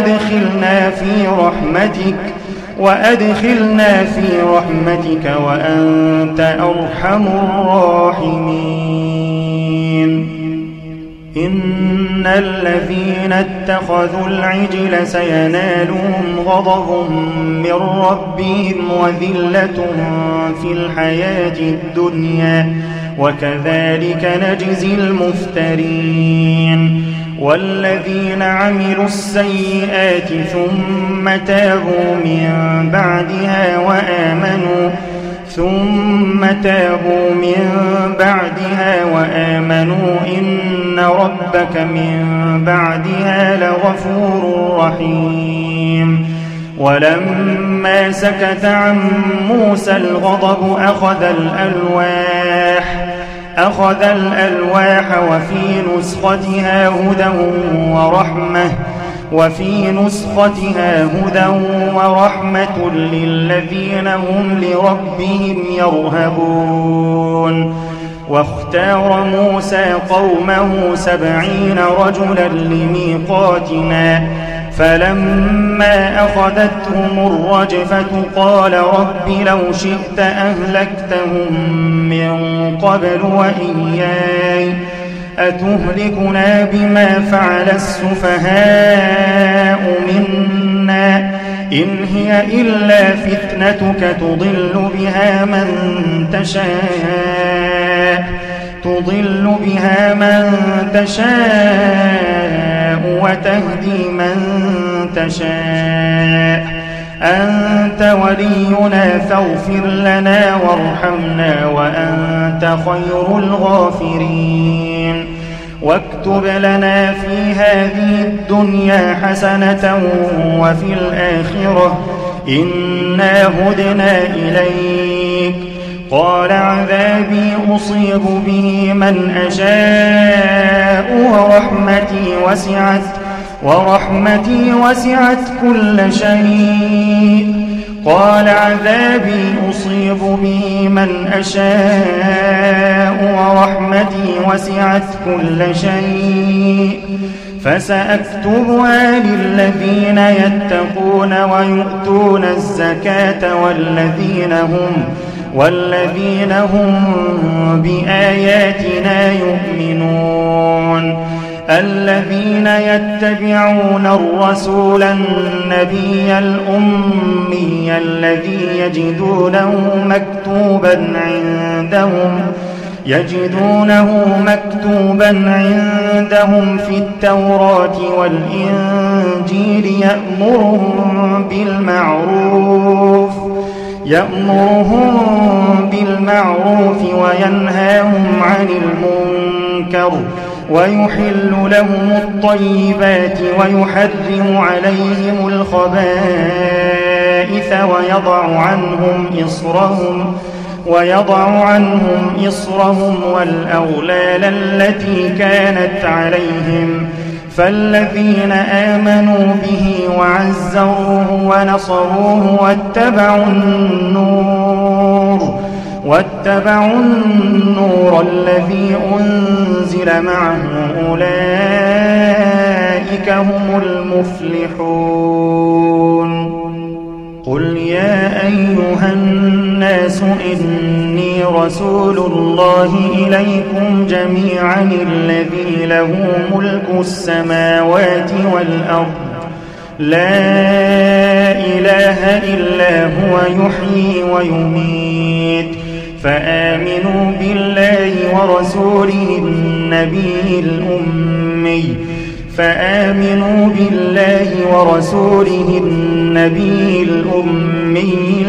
وأدخلنا في رحمتك وأنت أرحم الراحمين. إن الذين اتخذوا العجل سينالهم غضب من ربهم وذلة في الحياة الدنيا وكذلك نجزي المفترين. والذين عملوا السيئات ثم تابوا من بعدها وآمنوا إن ربك من بعدها لغفور رحيم. ولما سكت عن موسى الغضب أخذ الألواح وفي نسختها هدى ورحمة للذين هم لربهم يرهبون. واختار موسى قومه 70 رجلا لميقاتنا فلما أخذتهم الرجفة قال رب لو شئت أهلكتهم من قبل وإياي أتهلكنا بما فعل السفهاء منا إن هي إلا فتنتك تضل بها من تشاء وتهدي من تشاء أنت ولينا فاغفر لنا وارحمنا وأنت خير الغافرين. واكتب لنا في هذه الدنيا حسنة وفي الآخرة إنا هدنا إليك قال عذابي أصيب به من أشاء ورحمتي وسعت كل شيء. قال عذابي أصيب به من أشاء ورحمتي وسعت كل شيء فسأكتبها للذين يتقون ويؤتون الزكاة والذين هم بآياتنا يؤمنون. الذين يتبعون الرسول النبي الأمي الذي يجدونه مكتوبا عندهم في التوراة والإنجيل يأمرهم بالمعروف وينهاهم عن المنكر ويحل لهم الطيبات ويحرم عليهم الخبائث ويضع عنهم إصرهم والأغلال التي كانت عليهم. فالذين آمنوا به وعزروه ونصروه واتبعوا النور الذي أنزل معه أولئك هم المفلحون. قل يا أيها الناس إني رسول الله إليكم جميعا الذي له ملك السماوات والأرض لا إله إلا هو يحيي ويميت. فآمنوا بالله ورسوله النبي الأمي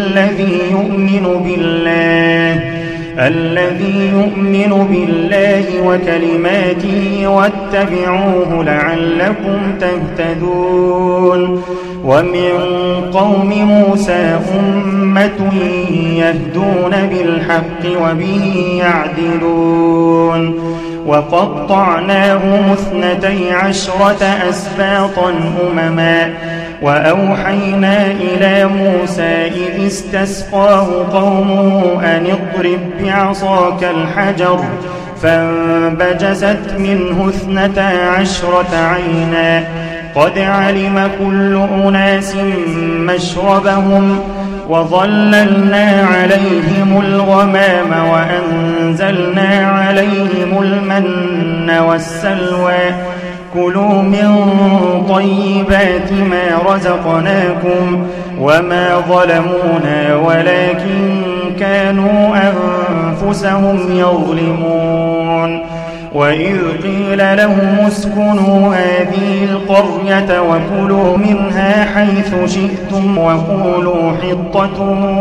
الذي يؤمن بالله وكلماته واتبعوه لعلكم تهتدون. ومن قوم موسى أمة يهدون بالحق وبه يعدلون. وقطعناهم 12 أسباطا أمما وأوحينا إلى موسى إذ استسقاه قومه أن اضرب بعصاك الحجر فانبجست منه 12 عينا قد علم كل أناس مشربهم وظللنا عليهم الغمام وأنزلنا عليهم المن والسلوى كلوا من طيبات ما رزقناكم وما ظلمونا ولكن كانوا أنفسهم يظلمون. وإذ قيل لهم اسكنوا هذه القرية وكلوا منها حيث شئتم وقولوا حطة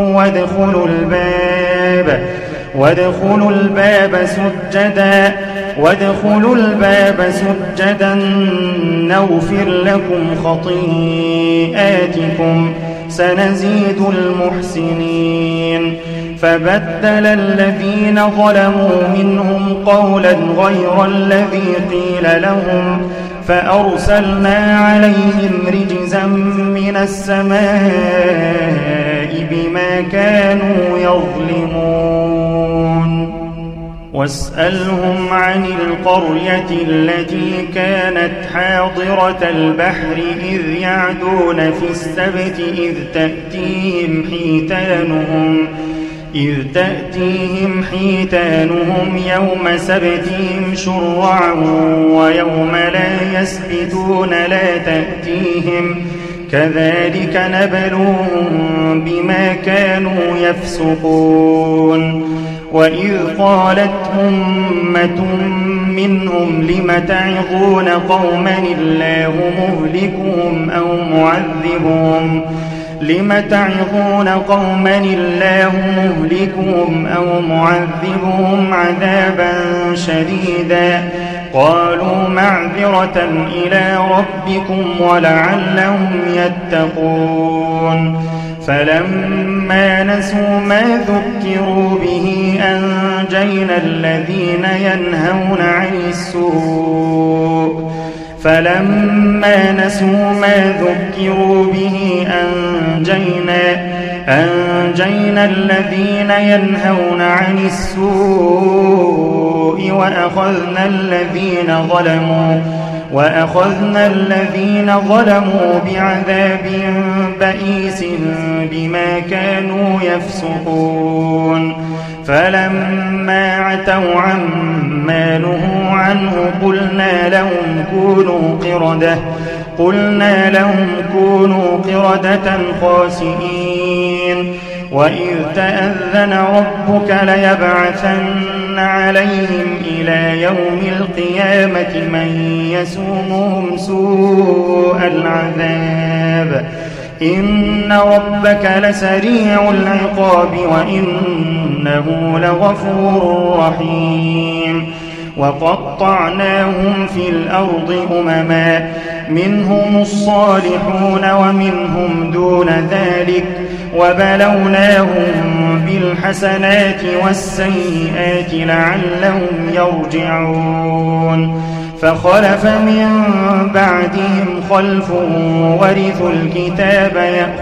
وادخلوا الباب سجدا نغفر لكم خطيئاتكم سنزيد المحسنين. فبدل الذين ظلموا منهم قولا غير الذي قيل لهم فأرسلنا عليهم رجزا من السماء بما كانوا يظلمون. واسألهم عن القرية التي كانت حاضرة البحر إذ يعدون في السبت إذ تأتيهم حيتانهم يوم سبتهم شرعا ويوم لا يسبتون لا تأتيهم كذلك نبلوهم بما كانوا يفسقون. وإذ قالت أمة منهم لم تعظون قوما الله مهلكهم أو معذبهم عذابا شديدا قالوا معذرة إلى ربكم ولعلهم يتقون. فلما نسوا ما ذكروا به أنجينا الذين ينهون عن السوء أنجينا الذين ينهون عن السوء وأخذنا الذين ظلموا بعذاب بئيس بما كانوا يفسقون فلما عتوا عما نهوا عنه قلنا لهم كونوا قردة خاسئين وإذ تأذن ربك ليبعثن عليهم إلى يوم القيامة من يسومهم سوء العذاب إن ربك لسريع العقاب وإنه لغفور رحيم وقطعناهم في الأرض أمما منهم الصالحون ومنهم دون ذلك وبلوناهم بالحسنات والسيئات لعلهم يرجعون فخلف من بعدهم خلف ورثوا الكتاب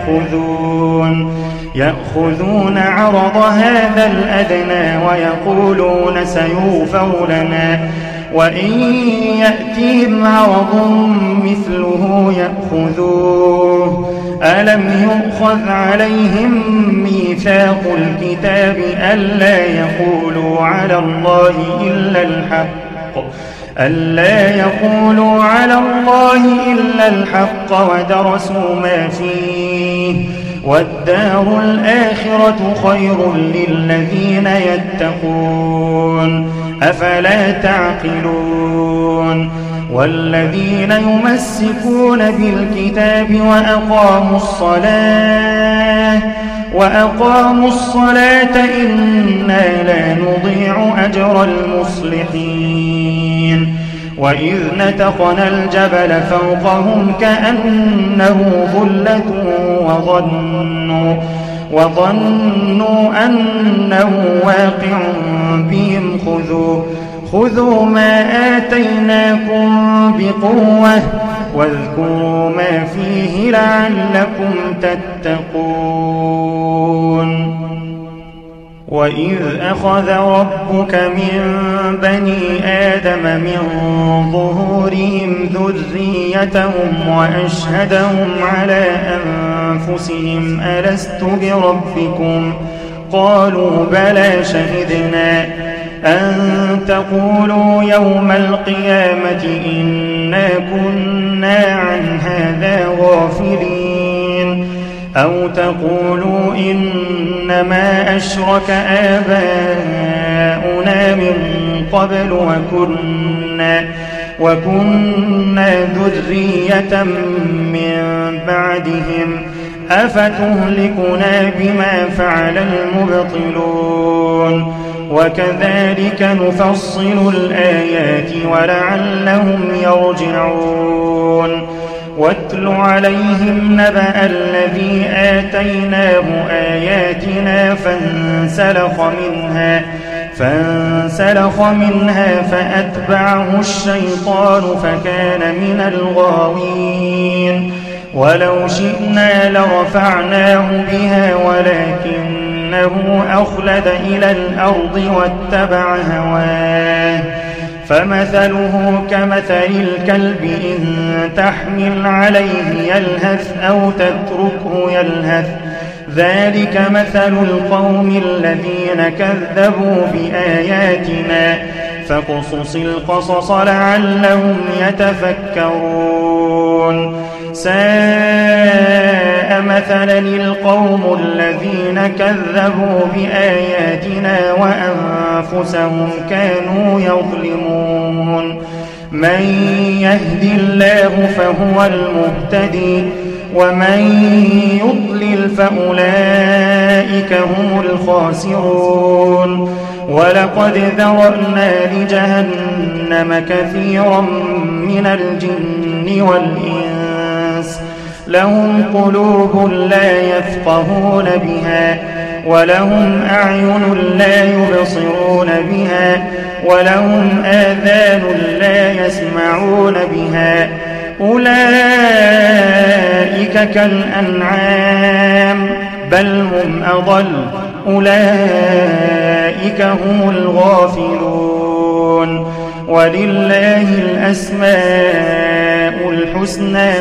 يأخذون عرض هذا الأدنى ويقولون سيغفر لنا وإن يأتهم عرض مثله يأخذوه ألم يؤخذ عليهم ميثاق الكتاب ألا يقولوا على الله إلا الحق ودرسوا ما فيه والدار الآخرة خير للذين يتقون أفلا تعقلون والذين يمسكون بالكتاب وأقاموا الصلاة إنا لا نضيع أجر المصلحين وإذ نتقنا الجبل فوقهم كأنه ظلة وظنوا أنه واقع بهم خذوا ما آتيناكم بقوة واذكروا ما فيه لعلكم تتقون وإذ أخذ ربك من بني آدم من ظهورهم ذريتهم وأشهدهم على أنفسهم ألست بربكم قالوا بلى شهدنا أن تقولوا يوم القيامة إنا كنا عن هذا غافلين أو تقولوا إنما أشرك آباؤنا من قبل وكنا ذرية من بعدهم أفتهلكنا بما فعل المبطلون وكذلك نفصل الآيات ولعلهم يرجعون واتل عليهم نبأ الذي آتيناه آياتنا فانسلخ منها فأتبعه الشيطان فكان من الغاوين ولو شئنا لرفعناه بها ولكنه أخلد إلى الأرض واتبع هواه فمثله كمثل الكلب إن تحمل عليه يلهث أو تتركه يلهث ذلك مثل القوم الذين كذبوا بآياتنا فاقصص القصص لعلهم يتفكرون ساء مثلا القوم الذين كذبوا بآياتنا وأنفسهم كانوا يظلمون من يهد الله فهو المهتدي ومن يضلل فأولئك هم الخاسرون ولقد ذرأنا لجهنم كثيرا من الجن والإنس لهم قلوب لا يفقهون بها ولهم أعين لا يبصرون بها ولهم آذان لا يسمعون بها أولئك كالأنعام بل هم أضل أولئك هم الغافلون ولله الأسماء الحسنى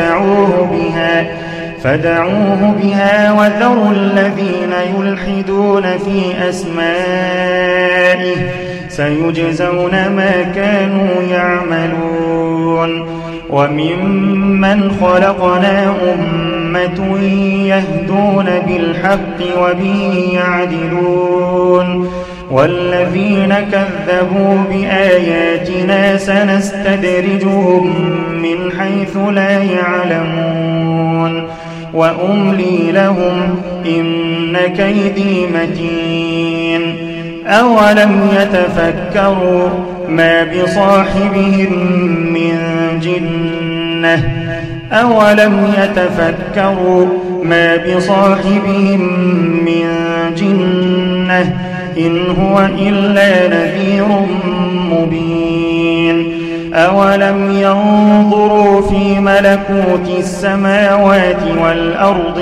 فادعوه بها وذروا الذين يلحدون في أسمائه سيجزون ما كانوا يعملون وممن خلقنا أمة يهدون بالحق وبه يعدلون والذين كذبوا بآياتنا سنستدرجهم من حيث لا يعلمون وأملي لهم إن كيدي متين أولم يتفكروا ما بصاحبهم من جنة أولم يتفكروا ما بصاحبهم من جنة إن هو إلا نذير مبين أولم ينظروا في ملكوت السماوات والأرض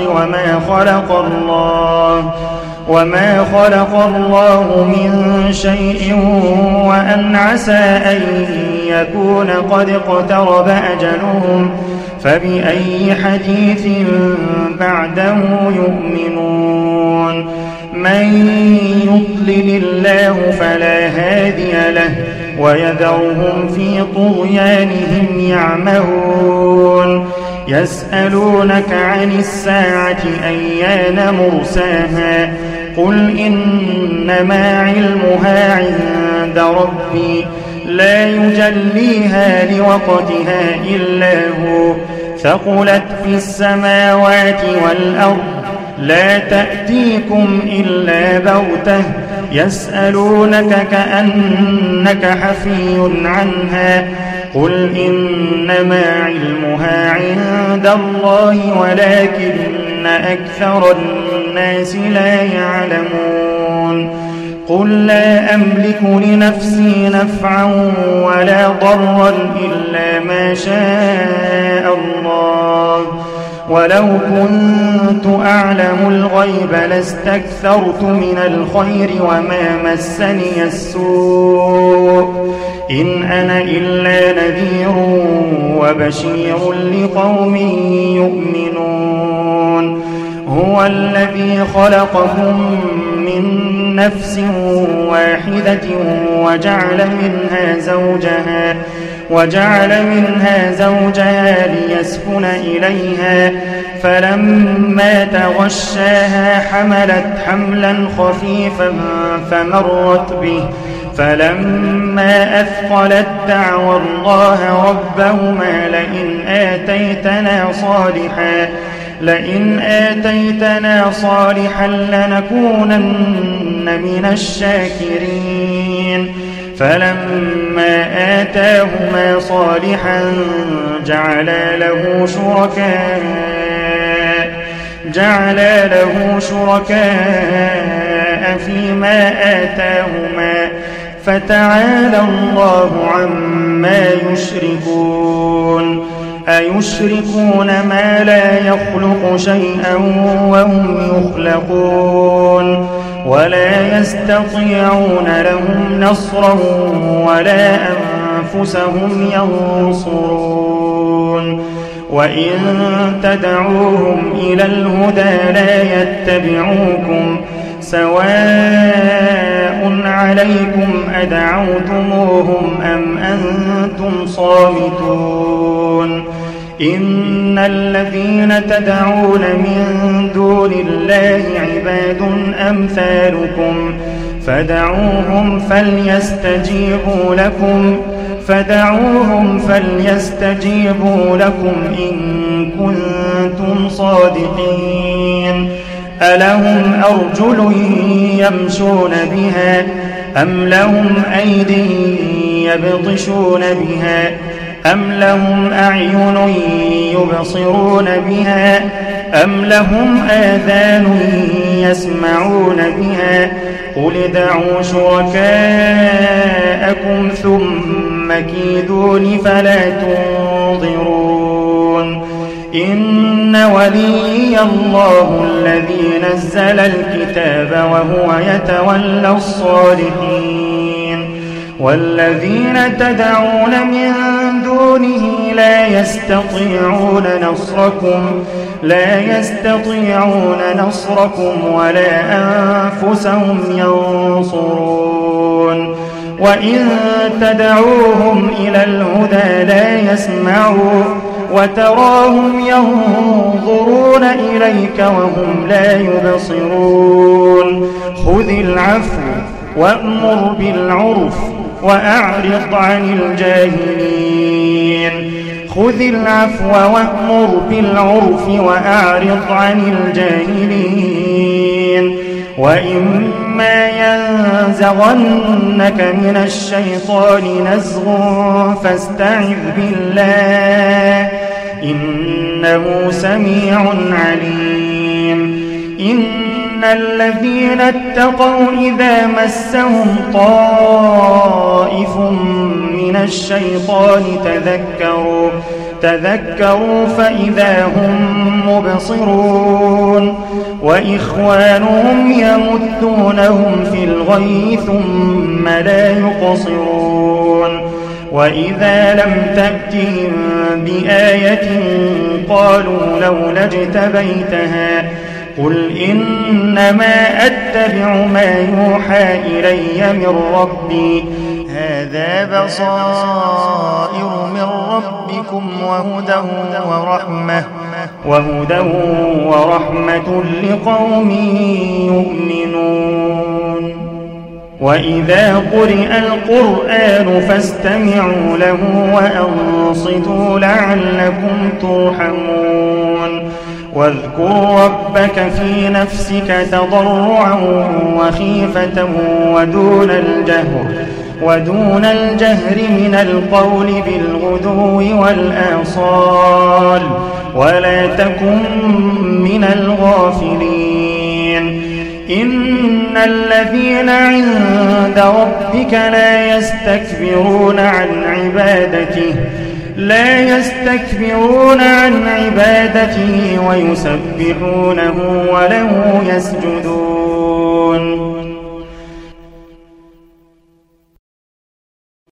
وما خلق الله من شيء وأن عسى أن يكون قد اقترب أجلهم فبأي حديث بعده يؤمنون من يضلل الله فلا هادي له ويذرهم في طغيانهم يعمهون يسألونك عن الساعة أيان مرساها قل إنما علمها عند ربي لا يجليها لوقتها إلا هو ثقلت في السماوات والأرض لا تأتيكم إلا بغتة يسألونك كأنك حفي عنها قل إنما علمها عند الله ولكن أكثر الناس لا يعلمون قل لا أملك لنفسي نفعا ولا ضرا إلا ما شاء الله ولو كنت أعلم الغيب لاستكثرت من الخير وما مسني السوء إن أنا إلا نذير وبشير لقوم يؤمنون هو الذي خلقكم من نفس واحدة وجعل منها زوجها ليسكن إليها فلما تغشاها حملت حملا خفيفا فمرت به فلما أثقلت دعوى الله ربهما لئن آتيتنا صالحا لنكونن من الشاكرين فلما آتاهما صالحا جعلا له شركاء فيما آتاهما فتعالى الله عما يشركون أيشركون ما لا يخلق شيئا وهم يخلقون ولا يستطيعون لهم نصرا ولا أنفسهم ينصرون وإن تدعوهم إلى الهدى لا يتبعوكم سواء عليكم أدعوتموهم أم أنتم صامتون إن الذين تدعون من دون الله عباد أمثالكم فدعوهم فليستجيبوا لكم إن كنتم صادقين ألهم أرجل يمشون بها أم لهم أيدي يبطشون بها أم لهم أعين يبصرون بها أم لهم آذان يسمعون بها قل ادعوا شركاءكم ثم كيدون فلا تنظرون إن وليي الله الذي نزل الكتاب وهو يتولى الصالحين والذين تدعون من دونه لا يستطيعون نصركم ولا أنفسهم ينصرون وإن تدعوهم إلى الهدى لا يسمعوا وتراهم ينظرون إليك وهم لا يبصرون خذ العفو وأمر بالعرف وأعرض عن الجاهلين خذ العفو وأمر بالعرف وأعرض عن الجاهلين وإما ينزغنك من الشيطان نزغ فاستعذ بالله إنه سميع عليم إن الذين اتقوا إذا مسهم طائف من الشيطان تذكروا فإذا هم مبصرون وإخوانهم يمدونهم في الغي ثم لا يقصرون وإذا لم تأتهم بآية قالوا لولا اجتبيتها قل إنما أتبع ما يوحى إلي من ربي هذا بصائر من ربكم وهدى ورحمة لقوم يؤمنون وإذا قرئ القرآن فاستمعوا له وأنصتوا لعلكم ترحمون واذكر ربك في نفسك تضرعا وخيفة ودون الجهر من القول بالغدو والآصال ولا تكن من الغافلين إن الذين عند ربك لا يستكبرون عن عبادته ويسبحونه وله يسجدون